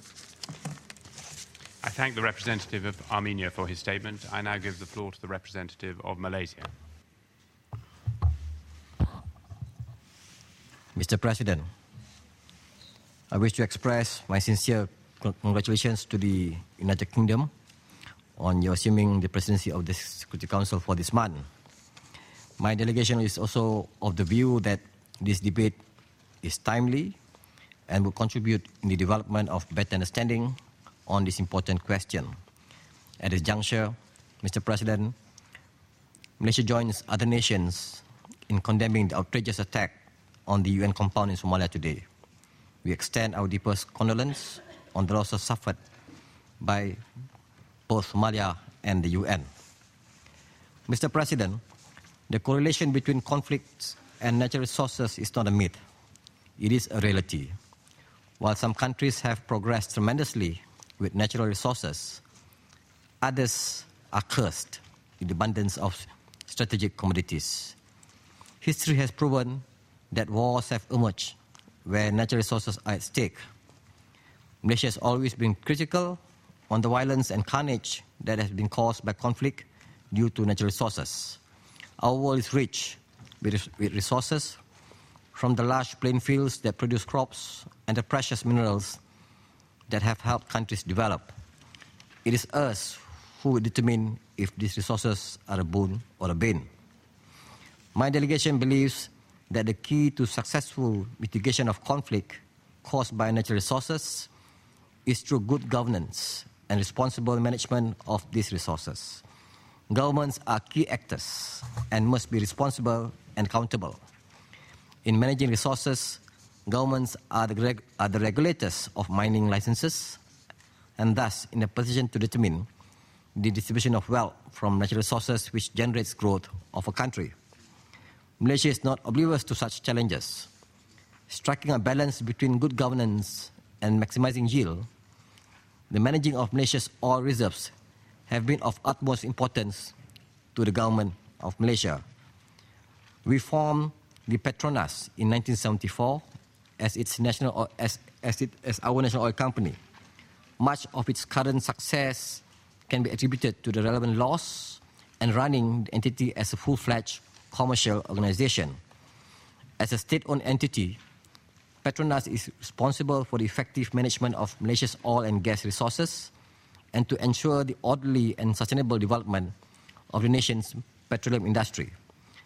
I thank the representative of Armenia for his statement. I now give the floor to the representative of Malaysia. Mister President, I wish to express my sincere congratulations to the United Kingdom on your assuming the presidency of the Security Council for this month. My delegation is also of the view that this debate is timely and will contribute in the development of better understanding on this important question. At this juncture, Mister President, Malaysia joins other nations in condemning the outrageous attack on the U N compound in Somalia today. We extend our deepest condolence on the losses suffered by both Somalia and the U N. Mister President, the correlation between conflicts and natural resources is not a myth. It is a reality. While some countries have progressed tremendously with natural resources, others are cursed with the abundance of strategic commodities. History has proven that wars have emerged where natural resources are at stake. Malaysia has always been critical on the violence and carnage that has been caused by conflict due to natural resources. Our world is rich with resources, from the large plain fields that produce crops and the precious minerals that have helped countries develop. It is us who will determine if these resources are a boon or a bane. My delegation believes that the key to successful mitigation of conflict caused by natural resources is through good governance and responsible management of these resources. Governments are key actors and must be responsible and accountable. In managing resources, governments are the, reg are the regulators of mining licenses and thus in a position to determine the distribution of wealth from natural resources which generates growth of a country. Malaysia is not oblivious to such challenges. Striking a balance between good governance and maximizing yield, the managing of Malaysia's oil reserves have been of utmost importance to the government of Malaysia. We formed the Petronas in nineteen seventy-four as its national oil, as, as, it, as our national oil company. Much of its current success can be attributed to the relevant laws and running the entity as a full-fledged commercial organization. As a state-owned entity, Petronas is responsible for the effective management of Malaysia's oil and gas resources and to ensure the orderly and sustainable development of the nation's petroleum industry.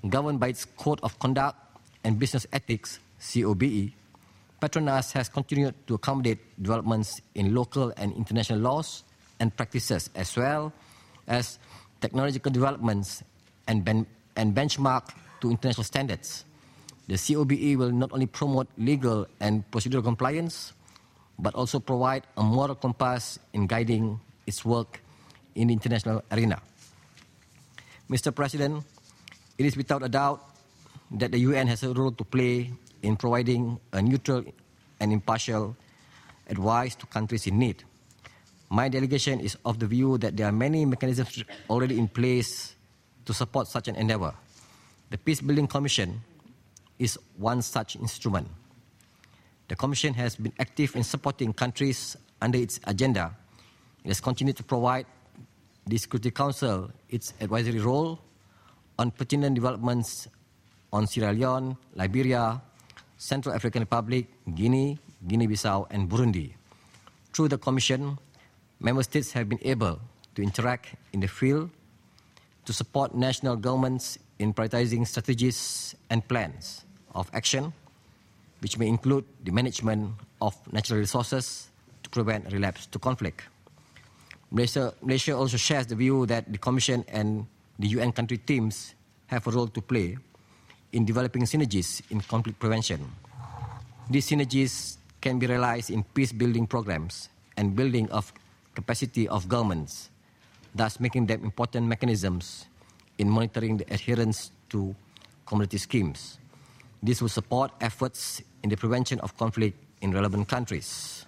governed by its Code of Conduct and Business Ethics, C O B E, Petronas has continued to accommodate developments in local and international laws and practices, as well as technological developments and, ben- and benchmark to international standards. The C O B E will not only promote legal and procedural compliance, but also provide a moral compass in guiding its work in the international arena. Mister President, it is without a doubt that the U N has a role to play in providing a neutral and impartial advice to countries in need. My delegation is of the view that there are many mechanisms already in place to support such an endeavor. The Peace Building Commission is one such instrument. The Commission has been active in supporting countries under its agenda. It has continued to provide the Security Council its advisory role on pertinent developments on Sierra Leone, Liberia, Central African Republic, Guinea, Guinea-Bissau, and Burundi. Through the Commission, Member States have been able to interact in the field to support national governments in prioritizing strategies and plans of action, which may include the management of natural resources to prevent relapse to conflict. Malaysia, Malaysia also shares the view that the Commission and the U N country teams have a role to play in developing synergies in conflict prevention. These synergies can be realized in peace-building programs and building of capacity of governments, thus making them important mechanisms in monitoring the adherence to community schemes. This will support efforts in the prevention of conflict in relevant countries.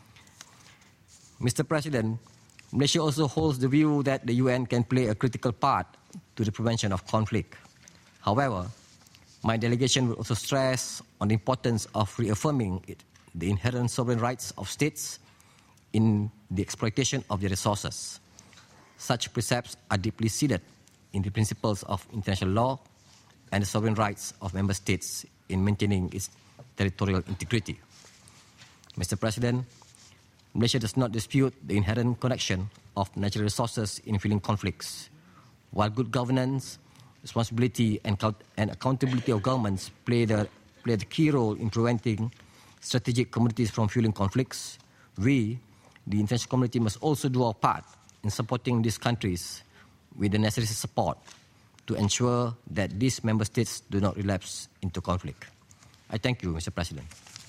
Mister President, Malaysia also holds the view that the U N can play a critical part to the prevention of conflict. However, my delegation will also stress on the importance of reaffirming it, the inherent sovereign rights of states in the exploitation of their resources. Such precepts are deeply seated in the principles of international law and the sovereign rights of member states in maintaining its territorial integrity. Mister President, Malaysia does not dispute the inherent connection of natural resources in fueling conflicts. While good governance, responsibility, and, and accountability of governments play the, play the key role in preventing strategic commodities from fueling conflicts, we, the international community, must also do our part in supporting these countries with the necessary support to ensure that these member states do not relapse into conflict. I thank you, Mister President.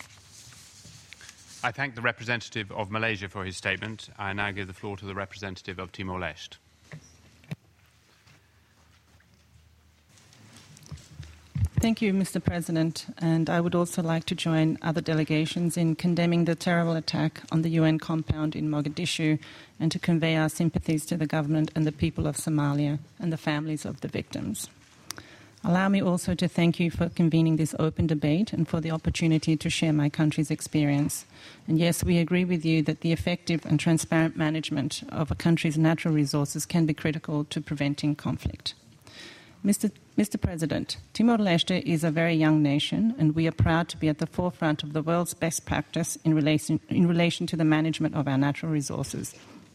I thank the representative of Malaysia for his statement. I now give the floor to the representative of Timor-Leste. Thank you, Mister President, and I would also like to join other delegations in condemning the terrible attack on the U N compound in Mogadishu and to convey our sympathies to the government and the people of Somalia and the families of the victims. Allow me also to thank you for convening this open debate and for the opportunity to share my country's experience. And yes, we agree with you that the effective and transparent management of a country's natural resources can be critical to preventing conflict. Mister Mister President, Timor-Leste is a very young nation, and we are proud to be at the forefront of the world's best practice in relation, in relation to the management of our natural resources.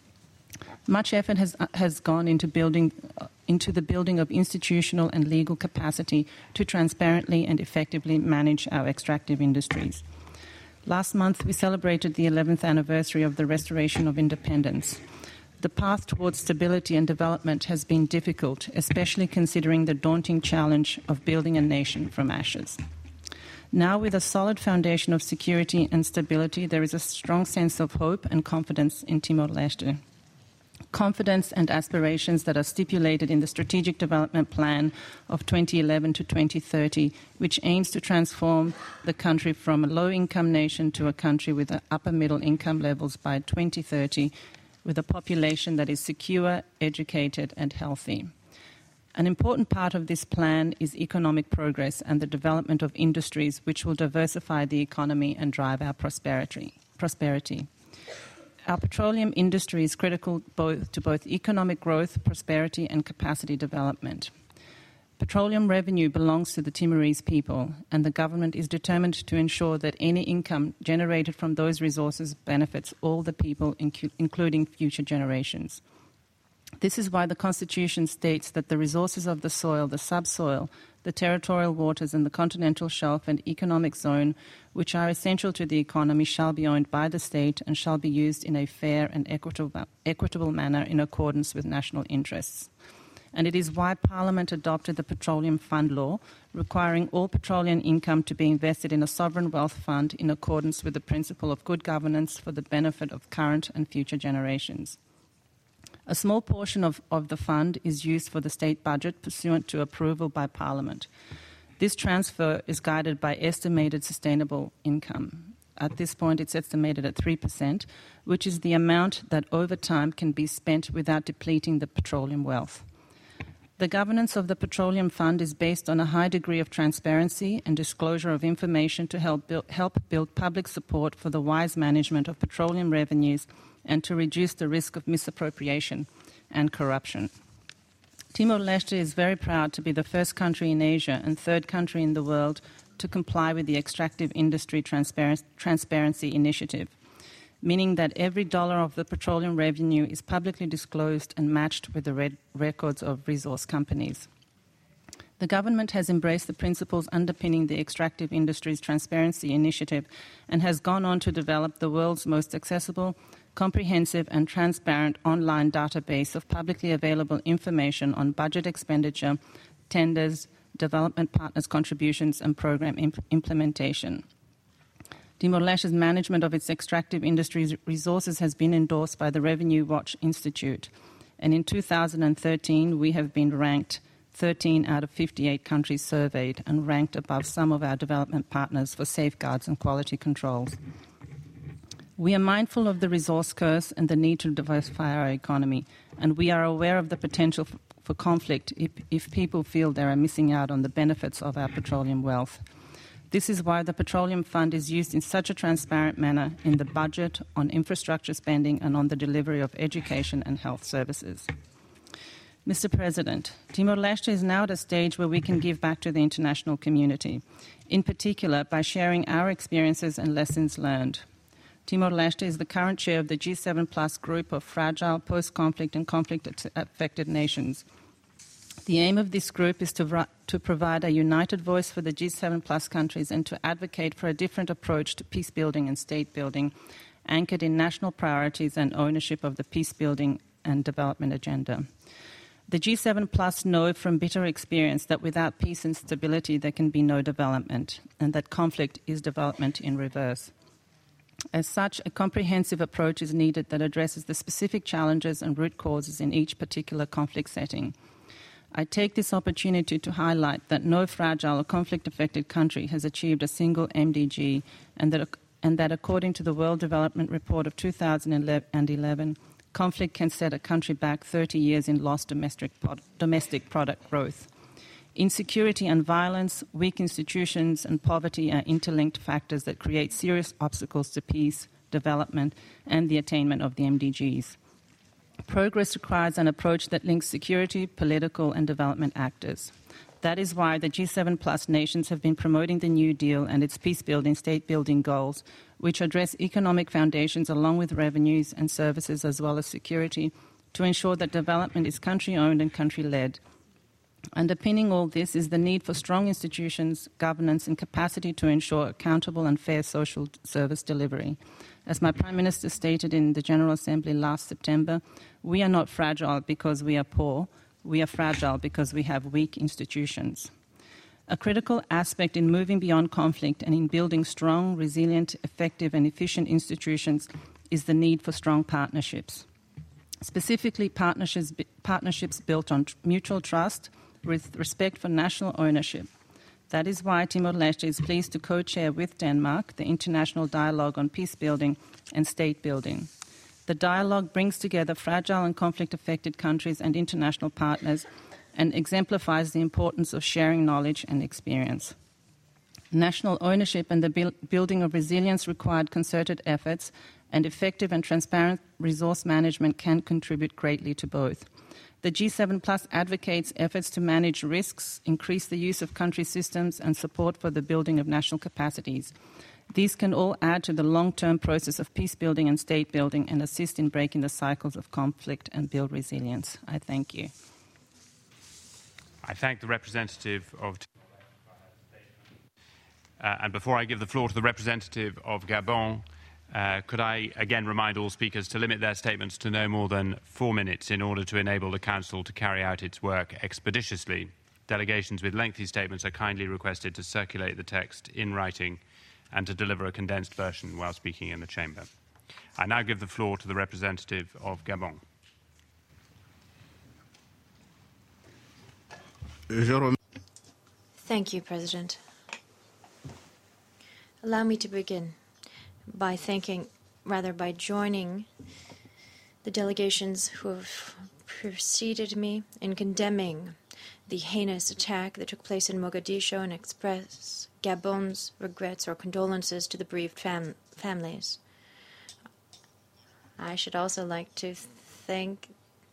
Much effort has, has gone into, building, uh, into the building of institutional and legal capacity to transparently and effectively manage our extractive industries. Last month, we celebrated the eleventh anniversary of the restoration of independence. The path towards stability and development has been difficult, especially considering the daunting challenge of building a nation from ashes. Now, with a solid foundation of security and stability, there is a strong sense of hope and confidence in Timor-Leste. Confidence and aspirations that are stipulated in the Strategic Development Plan of twenty eleven to twenty thirty, which aims to transform the country from a low-income nation to a country with upper middle income levels by twenty thirty, with a population that is secure, educated, and healthy. An important part of this plan is economic progress and the development of industries which will diversify the economy and drive our prosperity. prosperity. Our petroleum industry is critical both to both economic growth, prosperity, and capacity development. Petroleum revenue belongs to the Timorese people, and the government is determined to ensure that any income generated from those resources benefits all the people, including future generations. This is why the Constitution states that the resources of the soil, the subsoil, the territorial waters and the continental shelf and economic zone, which are essential to the economy, shall be owned by the state and shall be used in a fair and equitable, equitable manner in accordance with national interests. And it is why Parliament adopted the Petroleum Fund Law, requiring all petroleum income to be invested in a sovereign wealth fund in accordance with the principle of good governance for the benefit of current and future generations. A small portion of, of the fund is used for the state budget pursuant to approval by Parliament. This transfer is guided by estimated sustainable income. At this point, it's estimated at three percent, which is the amount that over time can be spent without depleting the petroleum wealth. The governance of the Petroleum Fund is based on a high degree of transparency and disclosure of information to help build, help build public support for the wise management of petroleum revenues and to reduce the risk of misappropriation and corruption. Timor-Leste is very proud to be the first country in Asia and third country in the world to comply with the Extractive Industry Transpar- Transparency Initiative, meaning that every dollar of the petroleum revenue is publicly disclosed and matched with the red records of resource companies. The government has embraced the principles underpinning the Extractive Industries Transparency Initiative and has gone on to develop the world's most accessible, comprehensive and transparent online database of publicly available information on budget expenditure, tenders, development partners' contributions and program imp- implementation. Timor-Leste's management of its extractive industries resources has been endorsed by the Revenue Watch Institute, and in two thousand thirteen we have been ranked thirteen out of fifty-eight countries surveyed and ranked above some of our development partners for safeguards and quality controls. We are mindful of the resource curse and the need to diversify our economy, and we are aware of the potential for, for conflict if, if people feel they are missing out on the benefits of our petroleum wealth. This is why the Petroleum Fund is used in such a transparent manner in the budget, on infrastructure spending and on the delivery of education and health services. Mister President, Timor-Leste is now at a stage where we can give back to the international community, in particular by sharing our experiences and lessons learned. Timor-Leste is the current chair of the G seven plus group of fragile, post-conflict and conflict-affected nations. The aim of this group is to, to provide a united voice for the G seven plus countries and to advocate for a different approach to peace building and state building, anchored in national priorities and ownership of the peace building and development agenda. The G seven plus know from bitter experience that without peace and stability there can be no development, and that conflict is development in reverse. As such, a comprehensive approach is needed that addresses the specific challenges and root causes in each particular conflict setting. I take this opportunity to highlight that no fragile or conflict-affected country has achieved a single M D G, and that, and that according to the World Development Report of two thousand eleven, conflict can set a country back thirty years in lost domestic, domestic product growth. Insecurity and violence, weak institutions and poverty are interlinked factors that create serious obstacles to peace, development and the attainment of the M D Gs. Progress requires an approach that links security, political and development actors. That is why the G seven plus nations have been promoting the New Deal and its peace-building, state-building goals, which address economic foundations along with revenues and services as well as security, to ensure that development is country-owned and country-led. Underpinning all this is the need for strong institutions, governance and capacity to ensure accountable and fair social service delivery. As my Prime Minister stated in the General Assembly last September, we are not fragile because we are poor, we are fragile because we have weak institutions. A critical aspect in moving beyond conflict and in building strong, resilient, effective and efficient institutions is the need for strong partnerships. Specifically, partnerships, partnerships built on mutual trust with respect for national ownership. That is why Timor-Leste is pleased to co-chair with Denmark the International Dialogue on Peace Building and State Building. The dialogue brings together fragile and conflict-affected countries and international partners and exemplifies the importance of sharing knowledge and experience. National ownership and the build, building of resilience required concerted efforts, and effective and transparent resource management can contribute greatly to both. The G seven plus advocates efforts to manage risks, increase the use of country systems, and support for the building of national capacities. These can all add to the long-term process of peace building and state building and assist in breaking the cycles of conflict and build resilience. I thank you. I thank the representative of Uh, and before I give the floor to the representative of Gabon, uh, could I again remind all speakers to limit their statements to no more than four minutes in order to enable the Council to carry out its work expeditiously. Delegations with lengthy statements are kindly requested to circulate the text in writing and to deliver a condensed version while speaking in the chamber. I now give the floor to the representative of Gabon. Thank you, President. Allow me to begin by thanking, rather by joining the delegations who have preceded me in condemning the heinous attack that took place in Mogadishu and express Gabon's regrets or condolences to the bereaved fam families. I should also like to thank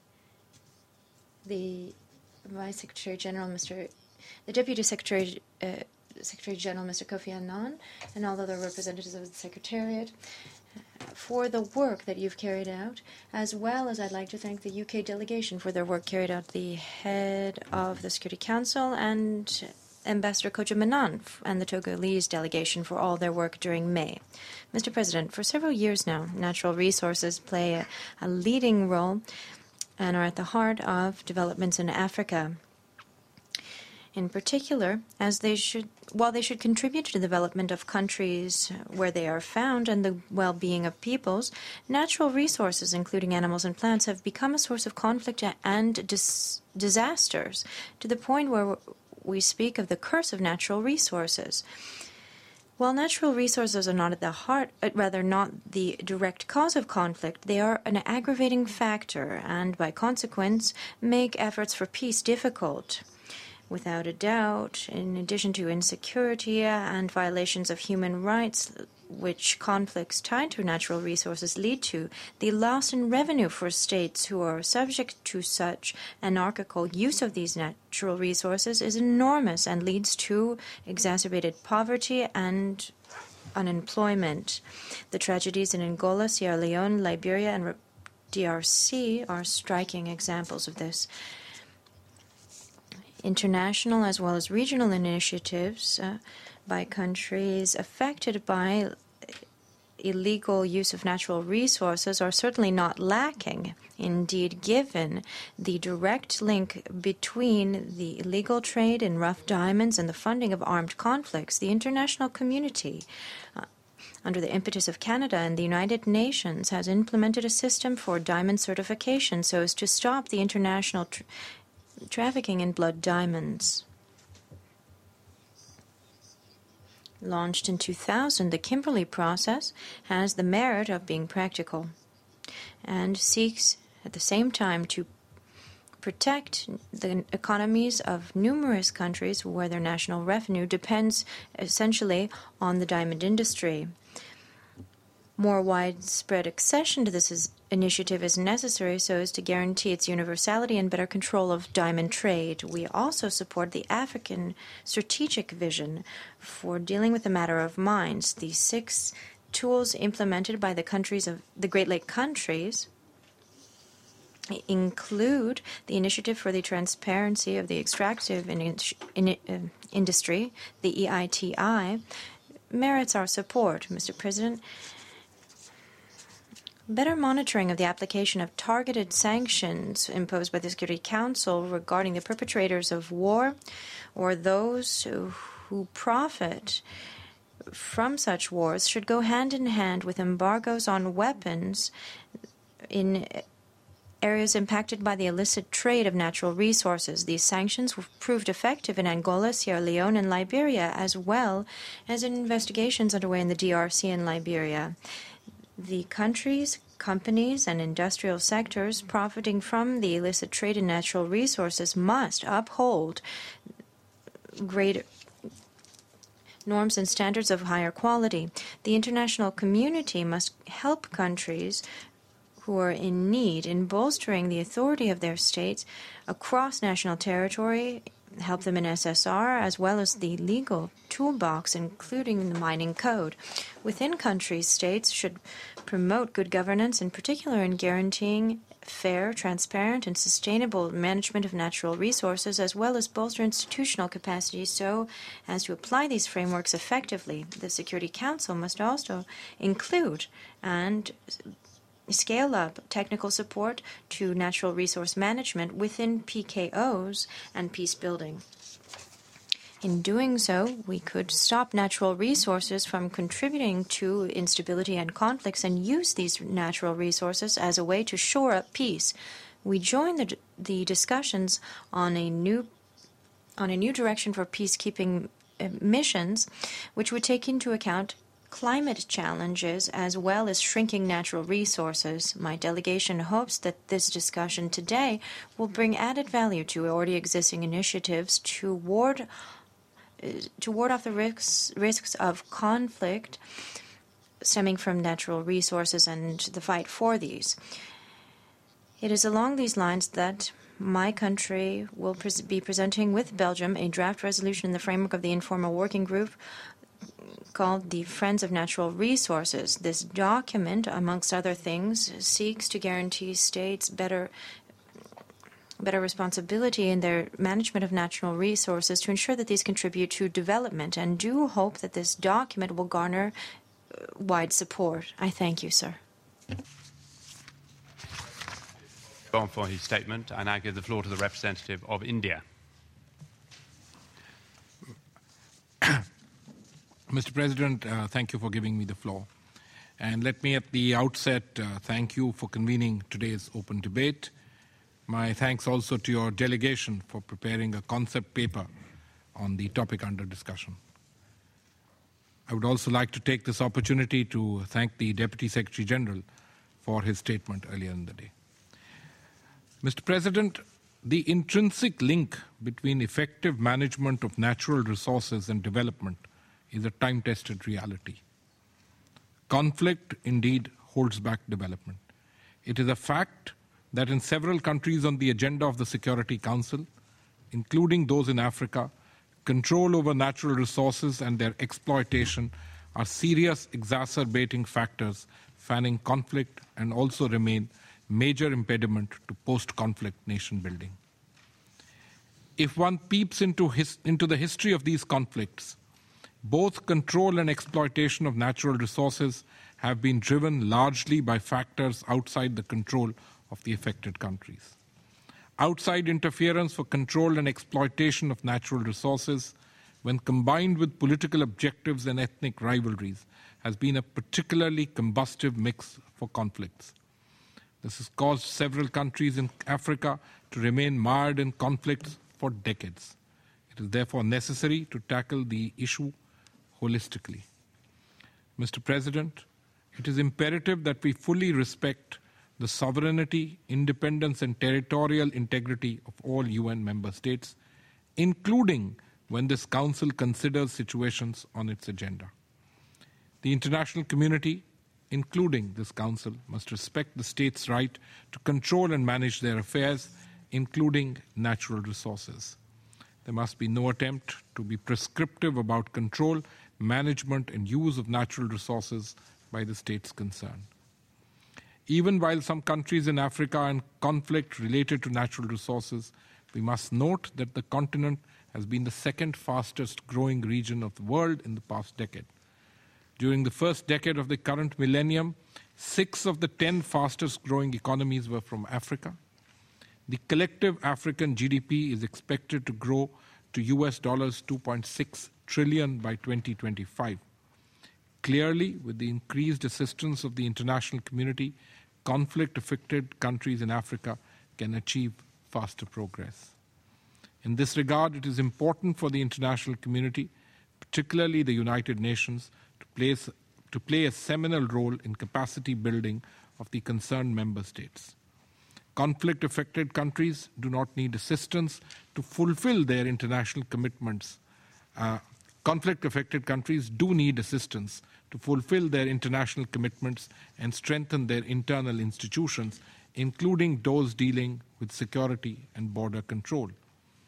the Vice Secretary General, Mister the Deputy Secretary uh, Secretary General, Mister Kofi Annan, and all other representatives of the Secretariat for the work that you've carried out, as well as I'd like to thank the U K delegation for their work carried out, the head of the Security Council and Ambassador Kojo Manan and the Togolese delegation for all their work during May. Mister President, for several years now, natural resources play a, a leading role and are at the heart of developments in Africa. In particular, as they should, while they should contribute to the development of countries where they are found and the well-being of peoples, natural resources, including animals and plants, have become a source of conflict and dis disasters, to the point where we speak of the curse of natural resources. While natural resources are not at the heart, uh, rather not the direct cause of conflict, they are an aggravating factor and, by consequence, make efforts for peace difficult. Without a doubt, in addition to insecurity and violations of human rights, which conflicts tied to natural resources lead to, the loss in revenue for states who are subject to such anarchical use of these natural resources is enormous and leads to exacerbated poverty and unemployment. The tragedies in Angola, Sierra Leone, Liberia, and D R C are striking examples of this. International as well as regional initiatives uh, by countries affected by illegal use of natural resources are certainly not lacking. Indeed, given the direct link between the illegal trade in rough diamonds and the funding of armed conflicts, the international community, uh, under the impetus of Canada and the United Nations, has implemented a system for diamond certification so as to stop the international tr trafficking in blood diamonds. Launched in two thousand, the Kimberley process has the merit of being practical and seeks at the same time to protect the economies of numerous countries where their national revenue depends essentially on the diamond industry. More widespread accession to this is initiative is necessary so as to guarantee its universality and better control of diamond trade. We also support the African strategic vision for dealing with the matter of mines. The six tools implemented by the countries of the Great Lake countries include the Initiative for the Transparency of the Extractive in, in, uh, Industry, the E I T I, merits our support, Mister President. Better monitoring of the application of targeted sanctions imposed by the Security Council regarding the perpetrators of war or those who, who profit from such wars should go hand in hand with embargoes on weapons in areas impacted by the illicit trade of natural resources. These sanctions were proved effective in Angola, Sierra Leone, and Liberia, as well as in investigations underway in the D R C and Liberia. The countries, companies, and industrial sectors profiting from the illicit trade in natural resources must uphold greater norms and standards of higher quality. The international community must help countries who are in need in bolstering the authority of their states across national territory help them in S S R, as well as the legal toolbox, including the mining code. Within countries, states should promote good governance, in particular in guaranteeing fair, transparent, and sustainable management of natural resources, as well as bolster institutional capacity so as to apply these frameworks effectively. The Security Council must also include and scale up technical support to natural resource management within P K Os and peace building. In doing so, we could stop natural resources from contributing to instability and conflicts and use these natural resources as a way to shore up peace. We join the, the discussions on a new on a new direction for peacekeeping missions, which would take into account climate challenges as well as shrinking natural resources. My delegation hopes that this discussion today will bring added value to already existing initiatives to ward to ward off the risks risks of conflict stemming from natural resources and the fight for these. It is along these lines that my country will pres- be presenting with Belgium a draft resolution in the framework of the informal working group called the Friends of Natural Resources. This document, amongst other things, seeks to guarantee states better better responsibility in their management of natural resources to ensure that these contribute to development, and do hope that this document will garner uh, wide support. I thank you, sir. On for his statement, I now give the floor to the representative of India. Mister President, uh, thank you for giving me the floor. And let me at the outset uh, thank you for convening today's open debate. My thanks also to your delegation for preparing a concept paper on the topic under discussion. I would also like to take this opportunity to thank the Deputy Secretary General for his statement earlier in the day. Mister President, the intrinsic link between effective management of natural resources and development is a time-tested reality. Conflict indeed holds back development. It is a fact that in several countries on the agenda of the Security Council, including those in Africa, control over natural resources and their exploitation are serious exacerbating factors fanning conflict and also remain major impediment to post-conflict nation building. If one peeps into, his, into the history of these conflicts, both control and exploitation of natural resources have been driven largely by factors outside the control of the affected countries. Outside interference for control and exploitation of natural resources, when combined with political objectives and ethnic rivalries, has been a particularly combustive mix for conflicts. This has caused several countries in Africa to remain mired in conflicts for decades. It is therefore necessary to tackle the issue holistically. Mister President, it is imperative that we fully respect the sovereignty, independence, and territorial integrity of all U N member states, including when this Council considers situations on its agenda. The international community, including this Council, must respect the states' right to control and manage their affairs, including natural resources. There must be no attempt to be prescriptive about control, management, and use of natural resources by the states concerned. Even while some countries in Africa are in conflict related to natural resources, we must note that the continent has been the second fastest growing region of the world in the past decade. During the first decade of the current millennium, six of the ten fastest growing economies were from Africa. The collective African G D P is expected to grow to U S dollars two point six trillion by twenty twenty-five. Clearly, with the increased assistance of the international community, conflict-affected countries in Africa can achieve faster progress. In this regard, it is important for the international community, particularly the United Nations, to play, to play a seminal role in capacity building of the concerned member states. Conflict-affected countries do not need assistance to fulfill their international commitments. Uh, conflict-affected countries do need assistance to fulfill their international commitments and strengthen their internal institutions, including those dealing with security and border control.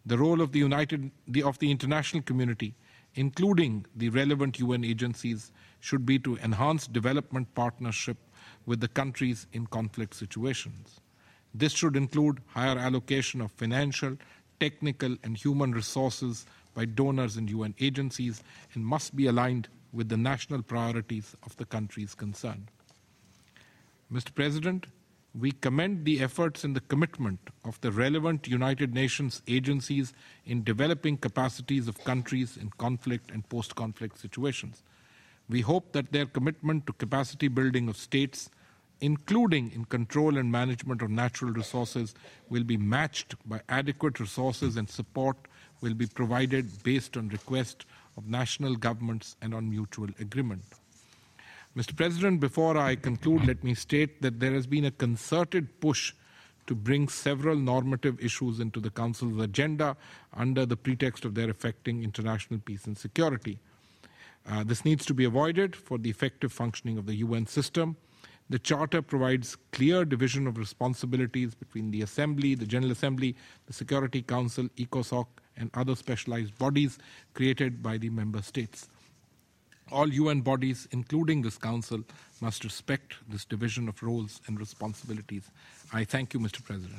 The role of the United the, of the international community, including the relevant U N agencies, should be to enhance development partnership with the countries in conflict situations. This should include higher allocation of financial, technical, and human resources by donors and U N agencies and must be aligned with the national priorities of the countries concerned. Mister President, we commend the efforts and the commitment of the relevant United Nations agencies in developing capacities of countries in conflict and post-conflict situations. We hope that their commitment to capacity building of states, including in control and management of natural resources, will be matched by adequate resources and support will be provided based on request of national governments and on mutual agreement. Mister President, before I conclude, let me state that there has been a concerted push to bring several normative issues into the Council's agenda under the pretext of their affecting international peace and security. Uh, this needs to be avoided for the effective functioning of the U N system. The Charter provides clear division of responsibilities between the Assembly, the General Assembly, the Security Council, ECOSOC, and other specialized bodies created by the member states. All U N bodies, including this Council, must respect this division of roles and responsibilities. I thank you, Mister President.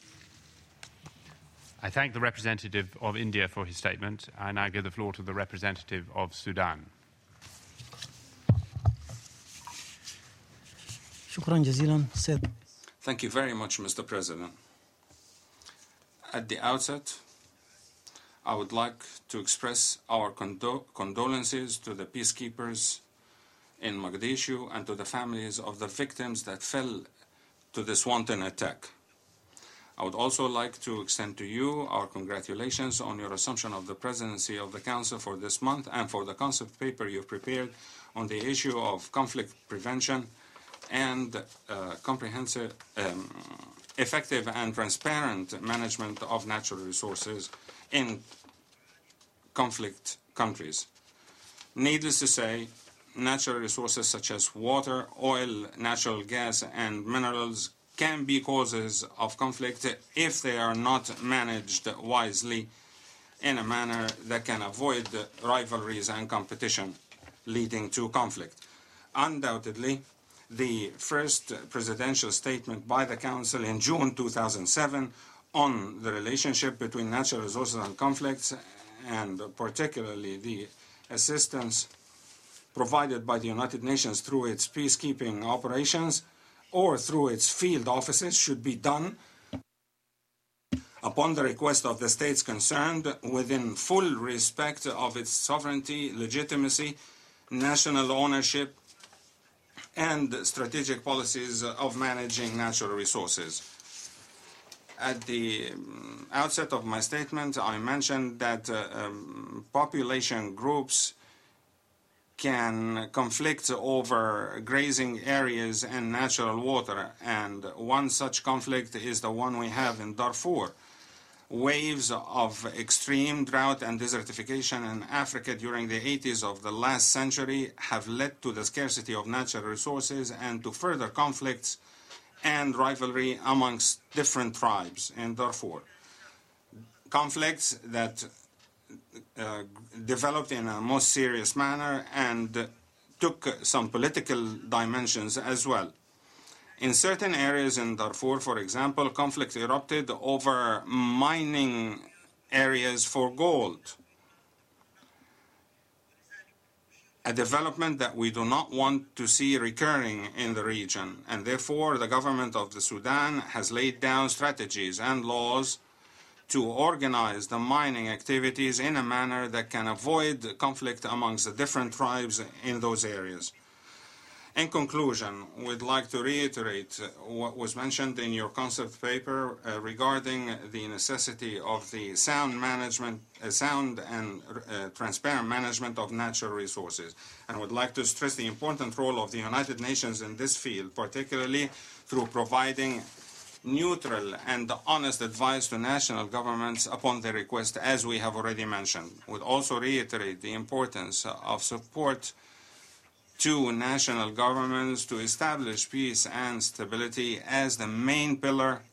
I thank the representative of India for his statement. I now give the floor to the representative of Sudan. Thank you very much, Mister President. At the outset, I would like to express our condo condolences to the peacekeepers in Mogadishu and to the families of the victims that fell to this wanton attack. I would also like to extend to you our congratulations on your assumption of the presidency of the Council for this month and for the concept paper you've prepared on the issue of conflict prevention and uh, comprehensive, um, effective and transparent management of natural resources in conflict countries. Needless to say, natural resources such as water, oil, natural gas, and minerals can be causes of conflict if they are not managed wisely in a manner that can avoid rivalries and competition leading to conflict. Undoubtedly, the first presidential statement by the Council in June two thousand seven on the relationship between natural resources and conflicts, and particularly the assistance provided by the United Nations through its peacekeeping operations or through its field offices, should be done upon the request of the states concerned within full respect of its sovereignty, legitimacy, national ownership, and strategic policies of managing natural resources. At the outset of my statement, I mentioned that uh, um, population groups can conflict over grazing areas and natural water, and one such conflict is the one we have in Darfur. Waves of extreme drought and desertification in Africa during the eighties of the last century have led to the scarcity of natural resources and to further conflicts and rivalry amongst different tribes in Darfur. Conflicts that uh, developed in a most serious manner and uh, took some political dimensions as well. In certain areas in Darfur, for example, conflict erupted over mining areas for gold, a development that we do not want to see recurring in the region, and therefore the government of the Sudan has laid down strategies and laws to organize the mining activities in a manner that can avoid conflict amongst the different tribes in those areas. In conclusion, we'd like to reiterate what was mentioned in your concept paper uh, regarding the necessity of the sound management, uh, sound and uh, transparent management of natural resources, and would like to stress the important role of the United Nations in this field, particularly through providing neutral and honest advice to national governments upon their request, as we have already mentioned. Would also reiterate the importance of support to national governments to establish peace and stability as the main pillar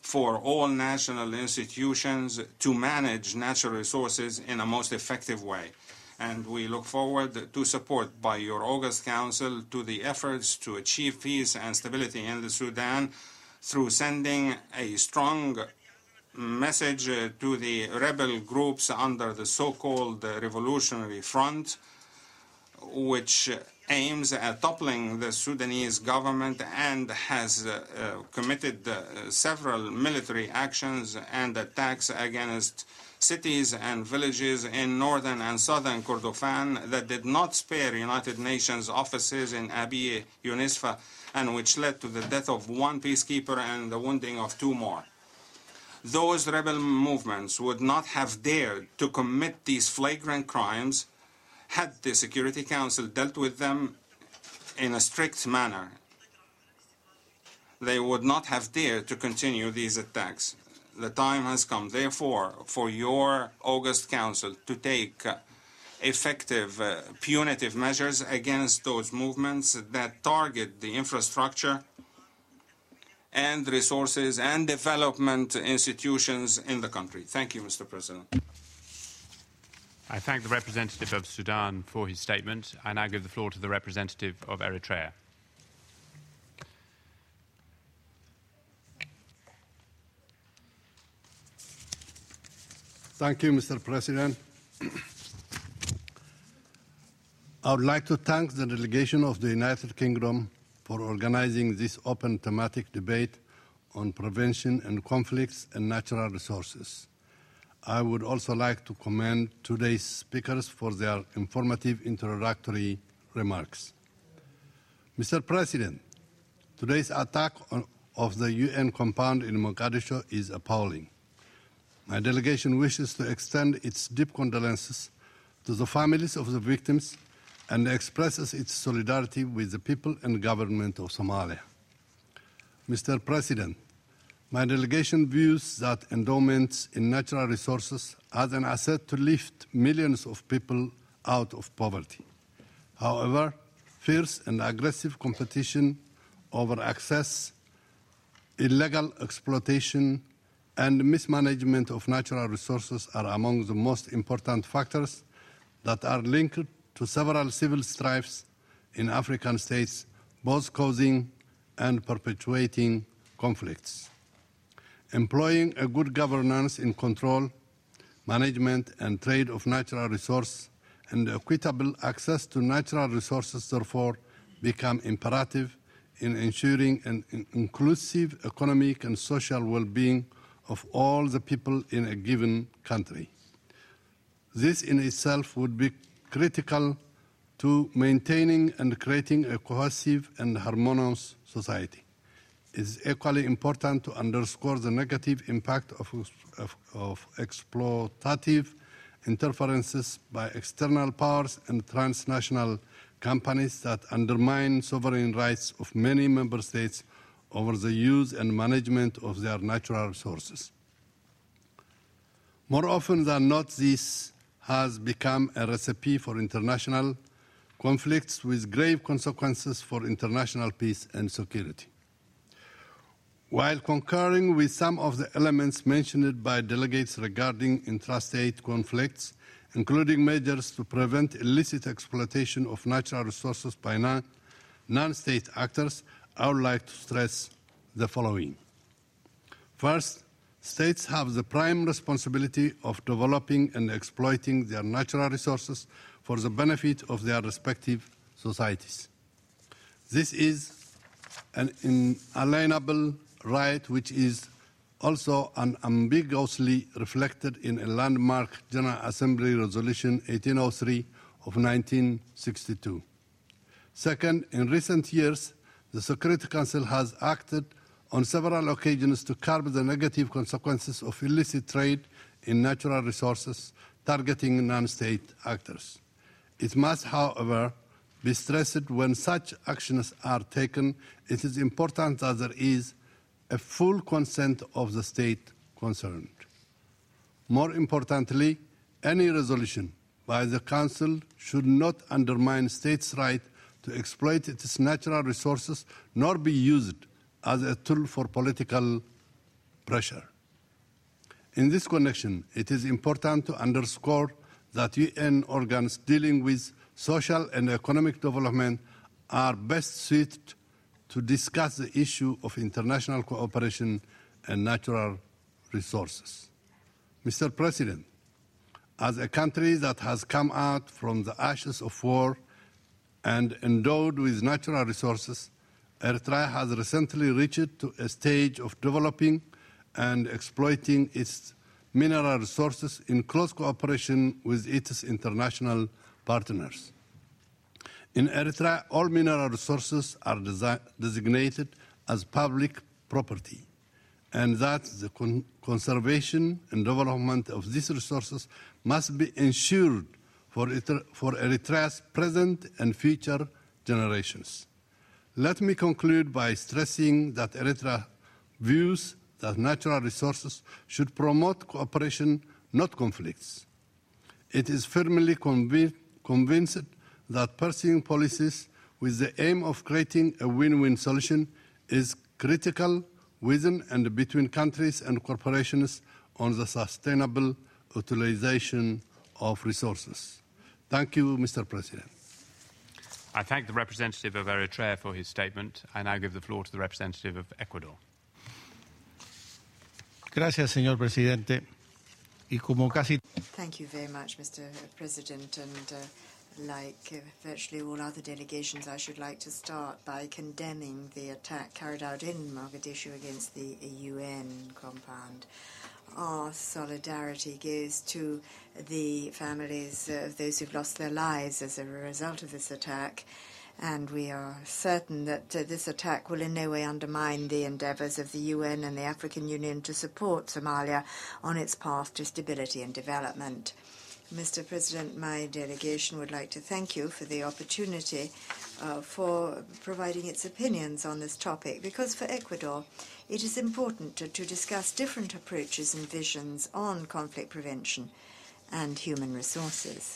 for all national institutions to manage natural resources in a most effective way. And we look forward to support by your August Council to the efforts to achieve peace and stability in the Sudan through sending a strong message uh, to the rebel groups under the so-called uh, Revolutionary Front, which uh, aims at toppling the Sudanese government and has uh, uh, committed uh, several military actions and attacks against cities and villages in northern and southern Kordofan that did not spare United Nations offices in Abyei, UNISFA, and which led to the death of one peacekeeper and the wounding of two more. Those rebel movements would not have dared to commit these flagrant crimes had the Security Council dealt with them in a strict manner. They would not have dared to continue these attacks. The time has come, therefore, for your August Council to take uh, effective uh, punitive measures against those movements that target the infrastructure and resources and development institutions in the country. Thank you, Mister President. I thank the representative of Sudan for his statement. I now give the floor to the representative of Eritrea. Thank you, Mister President. I would like to thank the delegation of the United Kingdom for organizing this open thematic debate on prevention and conflicts and natural resources. I would also like to commend today's speakers for their informative introductory remarks. Mister President, today's attack on, of the U N compound in Mogadishu is appalling. My delegation wishes to extend its deep condolences to the families of the victims and expresses its solidarity with the people and government of Somalia. Mister President, my delegation views that endowments in natural resources as an asset to lift millions of people out of poverty. However, fierce and aggressive competition over access, illegal exploitation, and mismanagement of natural resources are among the most important factors that are linked to several civil strifes in African states, both causing and perpetuating conflicts. Employing a good governance in control, management, and trade of natural resources and equitable access to natural resources, therefore, become imperative in ensuring an inclusive economic and social well-being of all the people in a given country. This in itself would be critical to maintaining and creating a cohesive and harmonious society. It is equally important to underscore the negative impact of, of, of exploitative interferences by external powers and transnational companies that undermine sovereign rights of many member states over the use and management of their natural resources. More often than not, this has become a recipe for international conflicts with grave consequences for international peace and security. While concurring with some of the elements mentioned by delegates regarding intrastate conflicts, including measures to prevent illicit exploitation of natural resources by non- non-state actors, I would like to stress the following. First, states have the prime responsibility of developing and exploiting their natural resources for the benefit of their respective societies. This is an inalienable right which is also unambiguously reflected in a landmark General Assembly Resolution eighteen oh three of nineteen sixty-two. Second, in recent years, the Security Council has acted on several occasions to curb the negative consequences of illicit trade in natural resources targeting non-state actors. It must, however, be stressed when such actions are taken, it is important that there is a full consent of the state concerned. More importantly, any resolution by the Council should not undermine states' right to exploit its natural resources, nor be used as a tool for political pressure. In this connection, it is important to underscore that U N organs dealing with social and economic development are best suited to discuss the issue of international cooperation and natural resources. Mister President, as a country that has come out from the ashes of war and endowed with natural resources, Eritrea has recently reached to a stage of developing and exploiting its mineral resources in close cooperation with its international partners. In Eritrea, all mineral resources are designated as public property, and that the con conservation and development of these resources must be ensured for, for Eritrea's present and future generations. Let me conclude by stressing that Eritrea views that natural resources should promote cooperation, not conflicts. It is firmly conv convinced that pursuing policies with the aim of creating a win-win solution is critical within and between countries and corporations on the sustainable utilization of resources. Thank you, Mister President. I thank the representative of Eritrea for his statement. I now give the floor to the representative of Ecuador. Gracias, señor presidente. Y como casi... Thank you very much, Mister President. And uh, like uh, virtually all other delegations, I should like to start by condemning the attack carried out in Mogadishu against the U N compound. Our solidarity goes to the families of those who've lost their lives as a result of this attack, and we are certain that uh, this attack will in no way undermine the endeavours of the U N and the African Union to support Somalia on its path to stability and development. Mister President, my delegation would like to thank you for the opportunity uh, for providing its opinions on this topic, because for Ecuador it is important to, to discuss different approaches and visions on conflict prevention and human resources.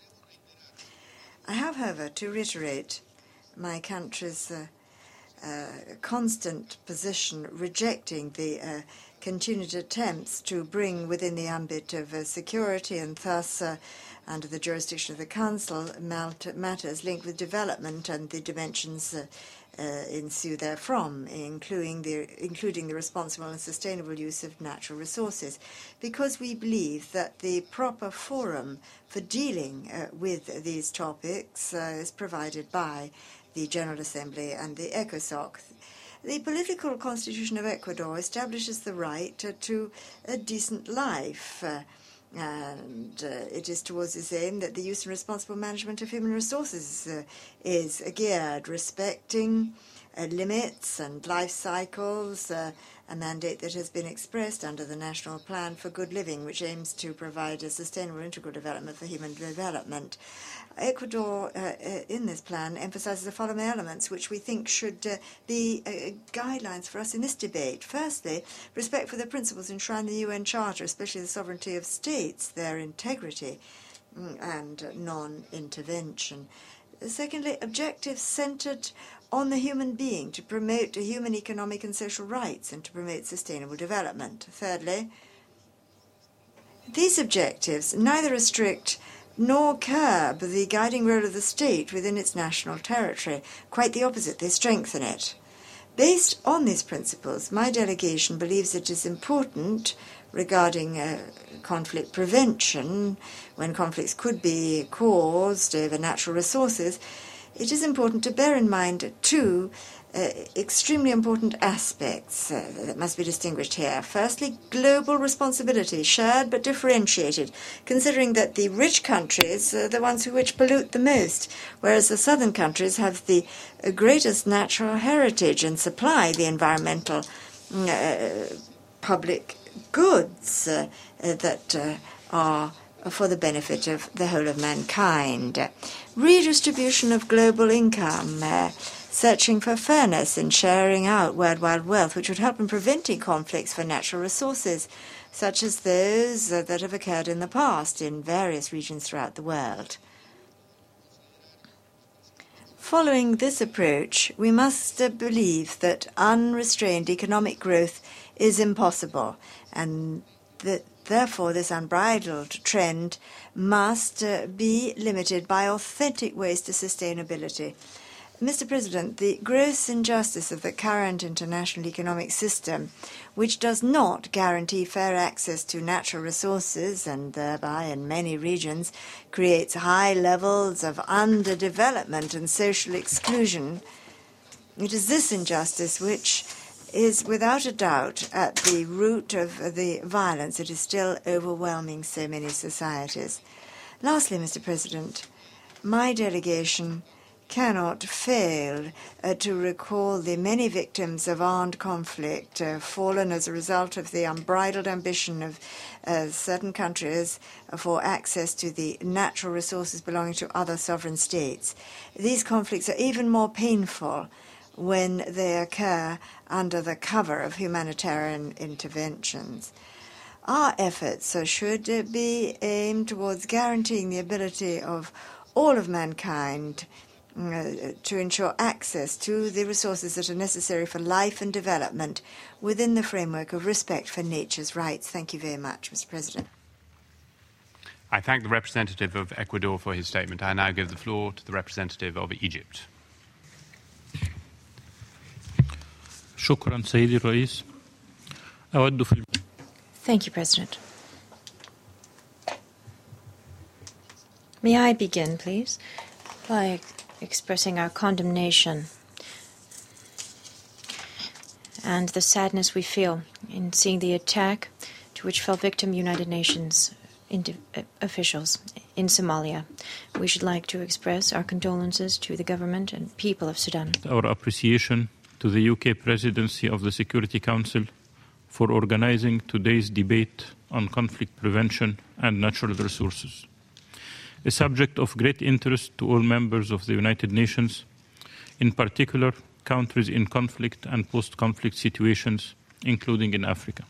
I have, however, to reiterate my country's uh, uh, constant position rejecting the uh, continued attempts to bring within the ambit of uh, security and thus uh, under the jurisdiction of the Council matters linked with development and the dimensions uh, uh, ensue therefrom, including the, including the responsible and sustainable use of natural resources, because we believe that the proper forum for dealing uh, with these topics uh, is provided by the General Assembly and the ECOSOC. The political constitution of Ecuador establishes the right to, to a decent life, uh, and uh, it is towards this aim that the use and responsible management of human resources uh, is geared, respecting uh, limits and life cycles, uh, a mandate that has been expressed under the National Plan for Good Living, which aims to provide a sustainable integral development for human development. Ecuador, uh, in this plan, emphasizes the following elements which we think should uh, be uh, guidelines for us in this debate. Firstly, respect for the principles enshrined in the U N Charter, especially the sovereignty of states, their integrity, and non-intervention. Secondly, objectives centered on the human being to promote human economic and social rights and to promote sustainable development. Thirdly, these objectives neither restrict nor curb the guiding role of the state within its national territory. Quite the opposite, they strengthen it. Based on these principles, my delegation believes it is important regarding uh, conflict prevention, when conflicts could be caused over natural resources, it is important to bear in mind two uh, extremely important aspects uh, that must be distinguished here. Firstly, global responsibility, shared but differentiated, considering that the rich countries are the ones who which pollute the most, whereas the southern countries have the uh, greatest natural heritage and supply the environmental uh, public goods uh, uh, that uh, are for the benefit of the whole of mankind. Redistribution of global income, uh, searching for fairness in sharing out worldwide wealth, which would help in preventing conflicts for natural resources, such as those uh, that have occurred in the past in various regions throughout the world. Following this approach, we must uh, believe that unrestrained economic growth is impossible, and the, therefore this unbridled trend must uh, be limited by authentic ways to sustainability. Mister President, the gross injustice of the current international economic system, which does not guarantee fair access to natural resources and thereby, in many regions, creates high levels of underdevelopment and social exclusion. It is this injustice which is without a doubt at the root of the violence that is still overwhelming so many societies. Lastly, Mister President, my delegation cannot fail uh, to recall the many victims of armed conflict uh, fallen as a result of the unbridled ambition of uh, certain countries for access to the natural resources belonging to other sovereign states. These conflicts are even more painful when they occur under the cover of humanitarian interventions. Our efforts uh, should uh, be aimed towards guaranteeing the ability of all of mankind Uh, to ensure access to the resources that are necessary for life and development within the framework of respect for nature's rights. Thank you very much, Mister President. I thank the representative of Ecuador for his statement. I now give the floor to the representative of Egypt. شكرا سيدي الرئيس. أود في Thank you, President. May I begin, please, by expressing our condemnation and the sadness we feel in seeing the attack to which fell victim United Nations officials in Somalia. We should like to express our condolences to the government and people of Sudan. Our appreciation to the U K Presidency of the Security Council for organizing today's debate on conflict prevention and natural resources, a subject of great interest to all members of the United Nations, in particular countries in conflict and post-conflict situations, including in Africa.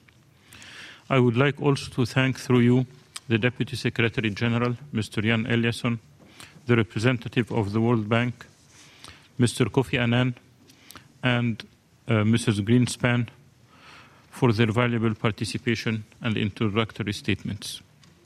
I would like also to thank through you the Deputy Secretary General, Mister Jan Eliasson, the representative of the World Bank, Mister Kofi Annan, and uh, Missus Greenspan for their valuable participation and introductory statements.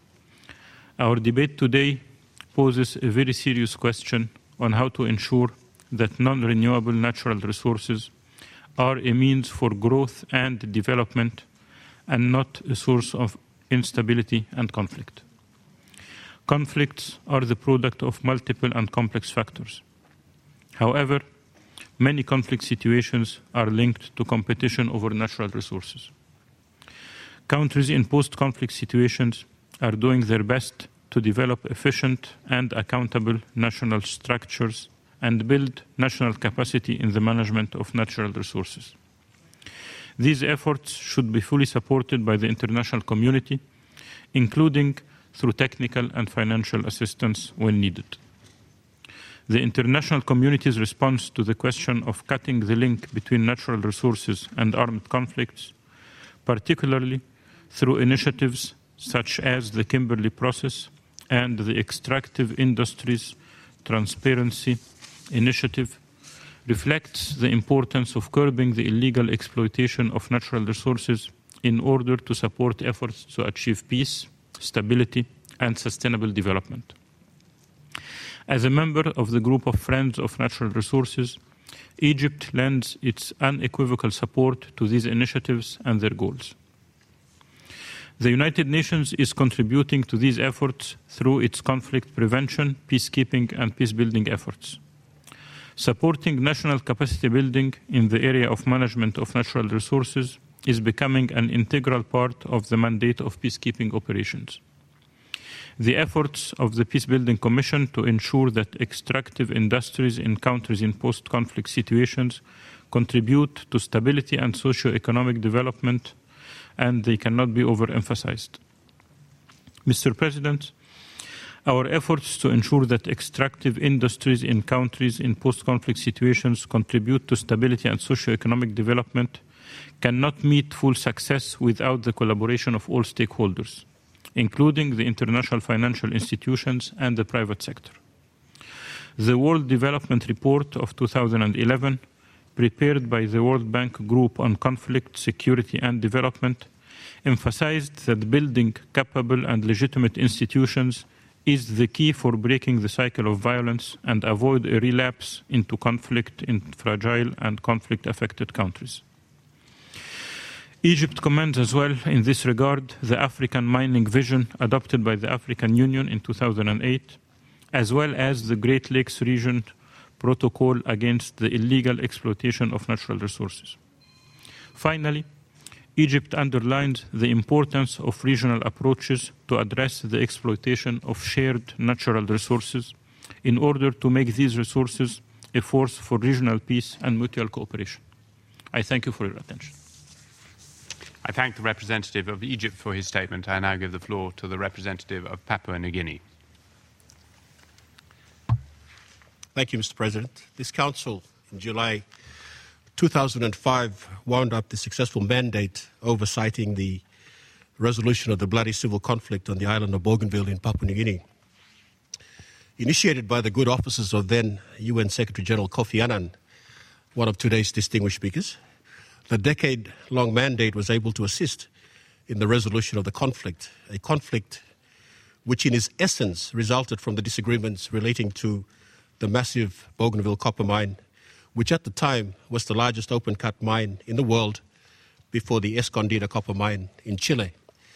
Our debate today poses a very serious question on how to ensure that non-renewable natural resources are a means for growth and development and not a source of instability and conflict. Conflicts are the product of multiple and complex factors. However, many conflict situations are linked to competition over natural resources. Countries in post-conflict situations are doing their best to develop efficient and accountable national structures and build national capacity in the management of natural resources. These efforts should be fully supported by the international community, including through technical and financial assistance when needed. The international community's response to the question of cutting the link between natural resources and armed conflicts, particularly through initiatives such as the Kimberley Process and the Extractive Industries Transparency Initiative, reflects the importance of curbing the illegal exploitation of natural resources in order to support efforts to achieve peace, stability, and sustainable development. As a member of the Group of Friends of Natural Resources, Egypt lends its unequivocal support to these initiatives and their goals. The United Nations is contributing to these efforts through its conflict prevention, peacekeeping, and peacebuilding efforts. Supporting national capacity building in the area of management of natural resources is becoming an integral part of the mandate of peacekeeping operations. The efforts of the Peacebuilding Commission to ensure that extractive industries in countries in post-conflict situations contribute to stability and socio-economic development, and they cannot be overemphasized. Mister President, our efforts to ensure that extractive industries in countries in post-conflict situations contribute to stability and socio-economic development cannot meet full success without the collaboration of all stakeholders, including the international financial institutions and the private sector. The World Development Report of two thousand eleven prepared by the World Bank Group on Conflict, Security and Development, emphasized that building capable and legitimate institutions is the key for breaking the cycle of violence and avoid a relapse into conflict in fragile and conflict-affected countries. Egypt commends as well in this regard the African mining vision adopted by the African Union in two thousand eight, as well as the Great Lakes Region Protocol against the illegal exploitation of natural resources. Finally, Egypt underlines the importance of regional approaches to address the exploitation of shared natural resources in order to make these resources a force for regional peace and mutual cooperation. I thank you for your attention. I thank the representative of Egypt for his statement. I now give the floor to the representative of Papua New Guinea. Thank you, Mister President. This Council in July two thousand five wound up the successful mandate oversighting the resolution of the bloody civil conflict on the island of Bougainville in Papua New Guinea. Initiated by the good offices of then U N Secretary General Kofi Annan, one of today's distinguished speakers, the decade-long mandate was able to assist in the resolution of the conflict, a conflict which in its essence resulted from the disagreements relating to the massive Bougainville copper mine, which at the time was the largest open-cut mine in the world before the Escondida copper mine in Chile.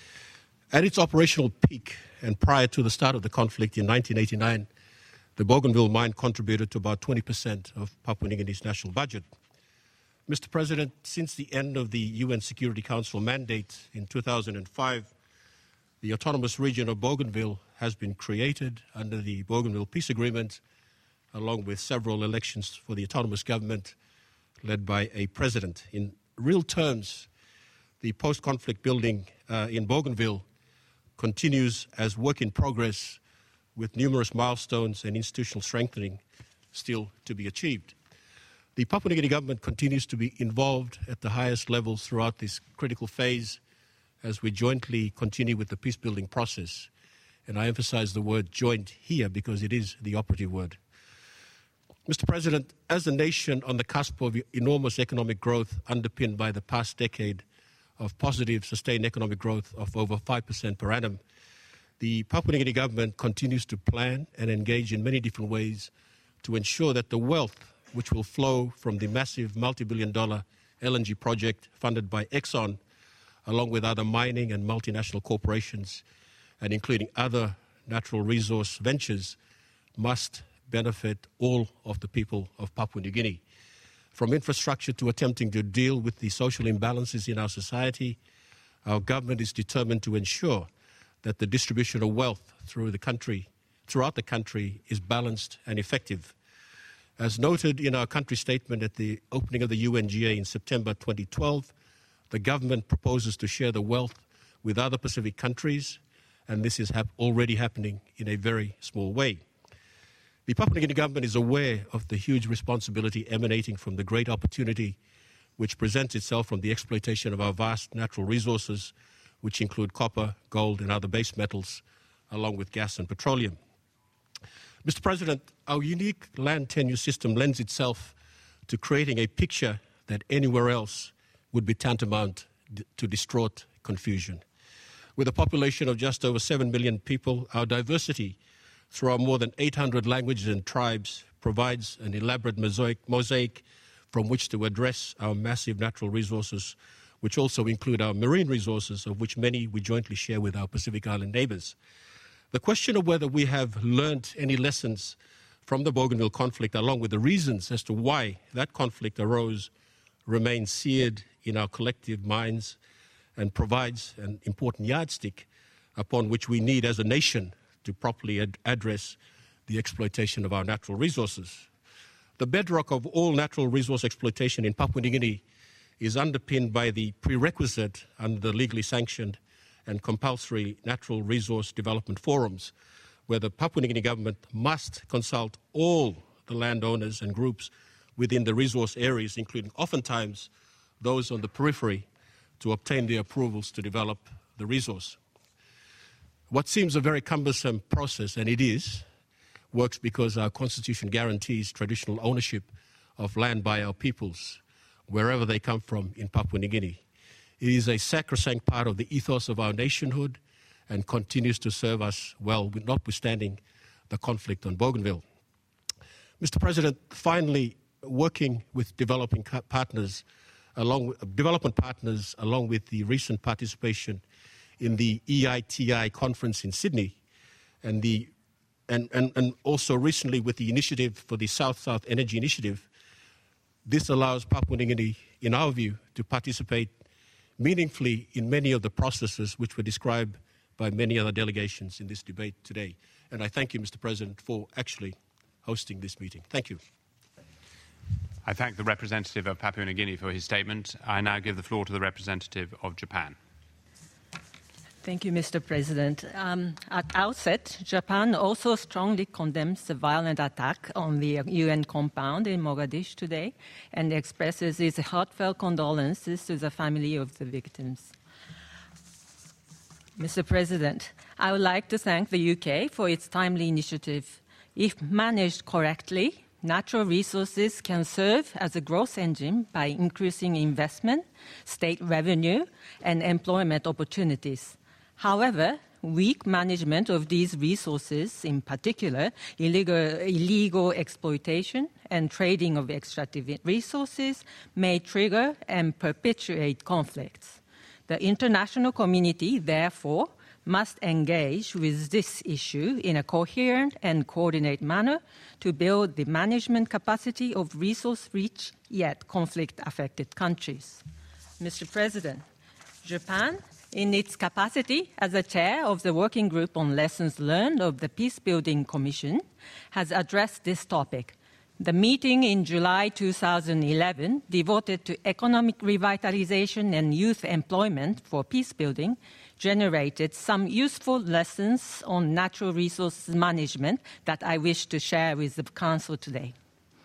At its operational peak and prior to the start of the conflict in nineteen eighty-nine, the Bougainville mine contributed to about twenty percent of Papua New Guinea's national budget. Mister President, since the end of the U N Security Council mandate in two thousand five, the autonomous region of Bougainville has been created under the Bougainville Peace Agreement, along with several elections for the autonomous government led by a president. In real terms, the post-conflict building uh, in Bougainville continues as work in progress with numerous milestones and institutional strengthening still to be achieved. The Papua New Guinea government continues to be involved at the highest levels throughout this critical phase as we jointly continue with the peace-building process. And I emphasize the word joint here because it is the operative word. Mister President, as a nation on the cusp of enormous economic growth underpinned by the past decade of positive, sustained economic growth of over five percent per annum, the Papua New Guinea government continues to plan and engage in many different ways to ensure that the wealth which will flow from the massive multi-billion dollar L N G project funded by Exxon, along with other mining and multinational corporations, and including other natural resource ventures, must benefit all of the people of Papua New Guinea. From infrastructure to attempting to deal with the social imbalances in our society, our government is determined to ensure that the distribution of wealth through the country, throughout the country is balanced and effective. As noted in our country statement at the opening of the U N G A in September twenty twelve, the government proposes to share the wealth with other Pacific countries, and this is hap- already happening in a very small way. The Papua New Guinea government is aware of the huge responsibility emanating from the great opportunity which presents itself from the exploitation of our vast natural resources, which include copper, gold, and other base metals, along with gas and petroleum. Mister President, our unique land tenure system lends itself to creating a picture that anywhere else would be tantamount d- to distraught confusion. With a population of just over seven million people, our diversity through our more than eight hundred languages and tribes provides an elaborate mosaic, mosaic from which to address our massive natural resources, which also include our marine resources, of which many we jointly share with our Pacific Island neighbors. The question of whether we have learned any lessons from the Bougainville conflict, along with the reasons as to why that conflict arose, remains seared in our collective minds and provides an important yardstick upon which we need as a nation to properly ad- address the exploitation of our natural resources. The bedrock of all natural resource exploitation in Papua New Guinea is underpinned by the prerequisite under the legally sanctioned and compulsory natural resource development forums, where the Papua New Guinea government must consult all the landowners and groups within the resource areas, including oftentimes those on the periphery, to obtain the approvals to develop the resource. What seems a very cumbersome process, and it is, works because our Constitution guarantees traditional ownership of land by our peoples, wherever they come from in Papua New Guinea. It is a sacrosanct part of the ethos of our nationhood and continues to serve us well, notwithstanding the conflict on Bougainville. Mister President, finally, working with developing partners, along with, development partners, along with the recent participation in the E I T I conference in Sydney, and the and, and, and also recently with the initiative for the South-South Energy Initiative, this allows Papua New Guinea, in our view, to participate meaningfully in many of the processes which were described by many other delegations in this debate today. And I thank you, Mister President, for actually hosting this meeting. Thank you. I thank the representative of Papua New Guinea for his statement. I now give the floor to the representative of Japan. Thank you, Mister President. Um, at outset, Japan also strongly condemns the violent attack on the U N compound in Mogadishu today and expresses its heartfelt condolences to the family of the victims. Mister President, I would like to thank the U K for its timely initiative. If managed correctly, natural resources can serve as a growth engine by increasing investment, state revenue, and employment opportunities. However, weak management of these resources, in particular illegal, illegal exploitation and trading of extractive resources, may trigger and perpetuate conflicts. The international community, therefore, must engage with this issue in a coherent and coordinated manner to build the management capacity of resource-rich yet conflict-affected countries. Mister President, Japan, in its capacity as the chair of the Working Group on Lessons Learned of the Peacebuilding Commission, has addressed this topic. The meeting in July two thousand eleven, devoted to economic revitalization and youth employment for peacebuilding, generated some useful lessons on natural resources management that I wish to share with the Council today.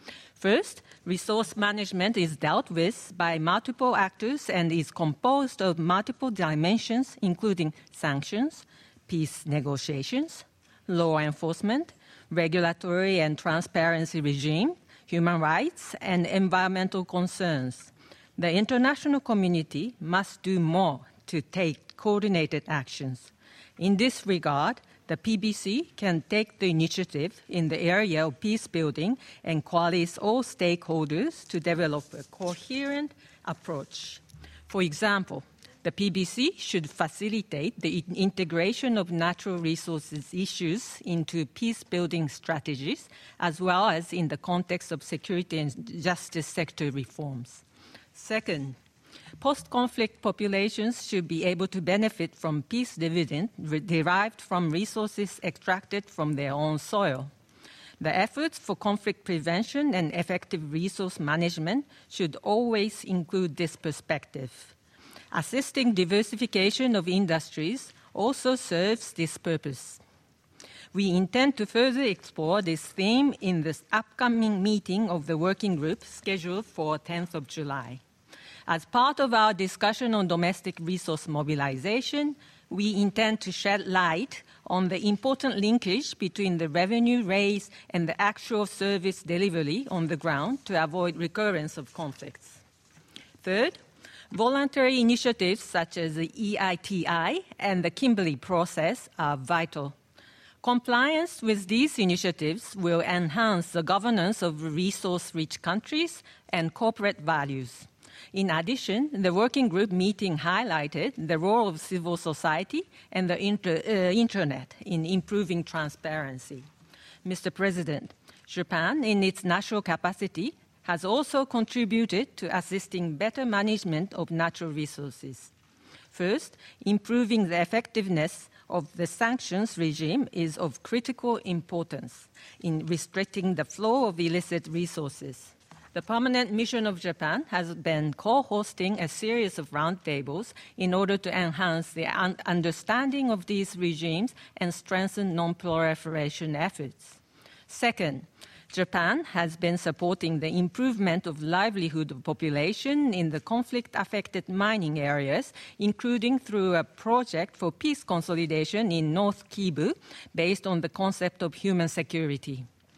First, resource management is dealt with by multiple actors and is composed of multiple dimensions, including sanctions, peace negotiations, law enforcement, regulatory and transparency regime, human rights, and environmental concerns. The international community must do more to take coordinated actions. In this regard, the P B C can take the initiative in the area of peace building and coalesce all stakeholders to develop a coherent approach. For example, the P B C should facilitate the integration of natural resources issues into peace-building strategies, as well as in the context of security and justice sector reforms. Second, post-conflict populations should be able to benefit from peace dividend derived from resources extracted from their own soil. The efforts for conflict prevention and effective resource management should always include this perspective. Assisting diversification of industries also serves this purpose. We intend to further explore this theme in the upcoming meeting of the working group scheduled for tenth of July. As part of our discussion on domestic resource mobilization, we intend to shed light on the important linkage between the revenue raised and the actual service delivery on the ground to avoid recurrence of conflicts. Third, voluntary initiatives such as the E I T I and the Kimberley process are vital. Compliance with these initiatives will enhance the governance of resource-rich countries and corporate values. In addition, the working group meeting highlighted the role of civil society and the inter, uh, Internet in improving transparency. Mister President, Japan, in its national capacity, has also contributed to assisting better management of natural resources. First, improving the effectiveness of the sanctions regime is of critical importance in restricting the flow of illicit resources. The Permanent Mission of Japan has been co-hosting a series of roundtables in order to enhance the un- understanding of these regimes and strengthen non-proliferation efforts. Second, Japan has been supporting the improvement of livelihood of population in the conflict-affected mining areas, including through a project for peace consolidation in North Kivu based on the concept of human security.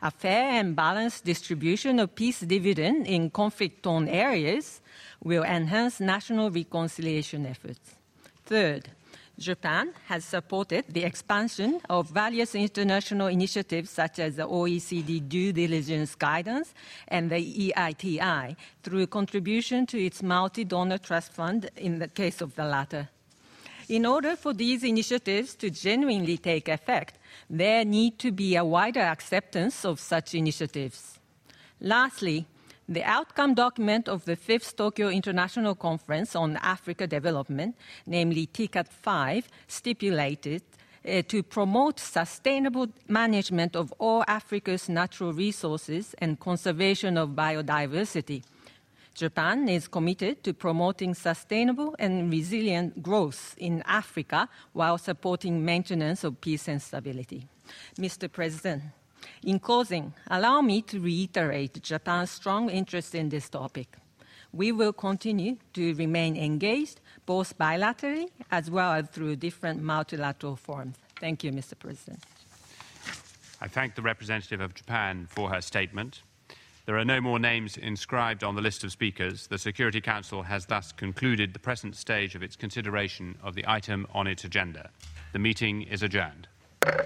A fair and balanced distribution of peace dividend in conflict-torn areas will enhance national reconciliation efforts. Third, Japan has supported the expansion of various international initiatives such as the O E C D due diligence guidance and the E I T I through contribution to its multi-donor trust fund in the case of the latter. In order for these initiatives to genuinely take effect, there need to be a wider acceptance of such initiatives. Lastly, the outcome document of the fifth Tokyo International Conference on Africa Development, namely TICAD five, stipulated uh, to promote sustainable management of all Africa's natural resources and conservation of biodiversity. Japan is committed to promoting sustainable and resilient growth in Africa while supporting maintenance of peace and stability. Mister President, in closing, allow me to reiterate Japan's strong interest in this topic. We will continue to remain engaged, both bilaterally as well as through different multilateral forums. Thank you, Mister President. I thank the representative of Japan for her statement. There are no more names inscribed on the list of speakers. The Security Council has thus concluded the present stage of its consideration of the item on its agenda. The meeting is adjourned.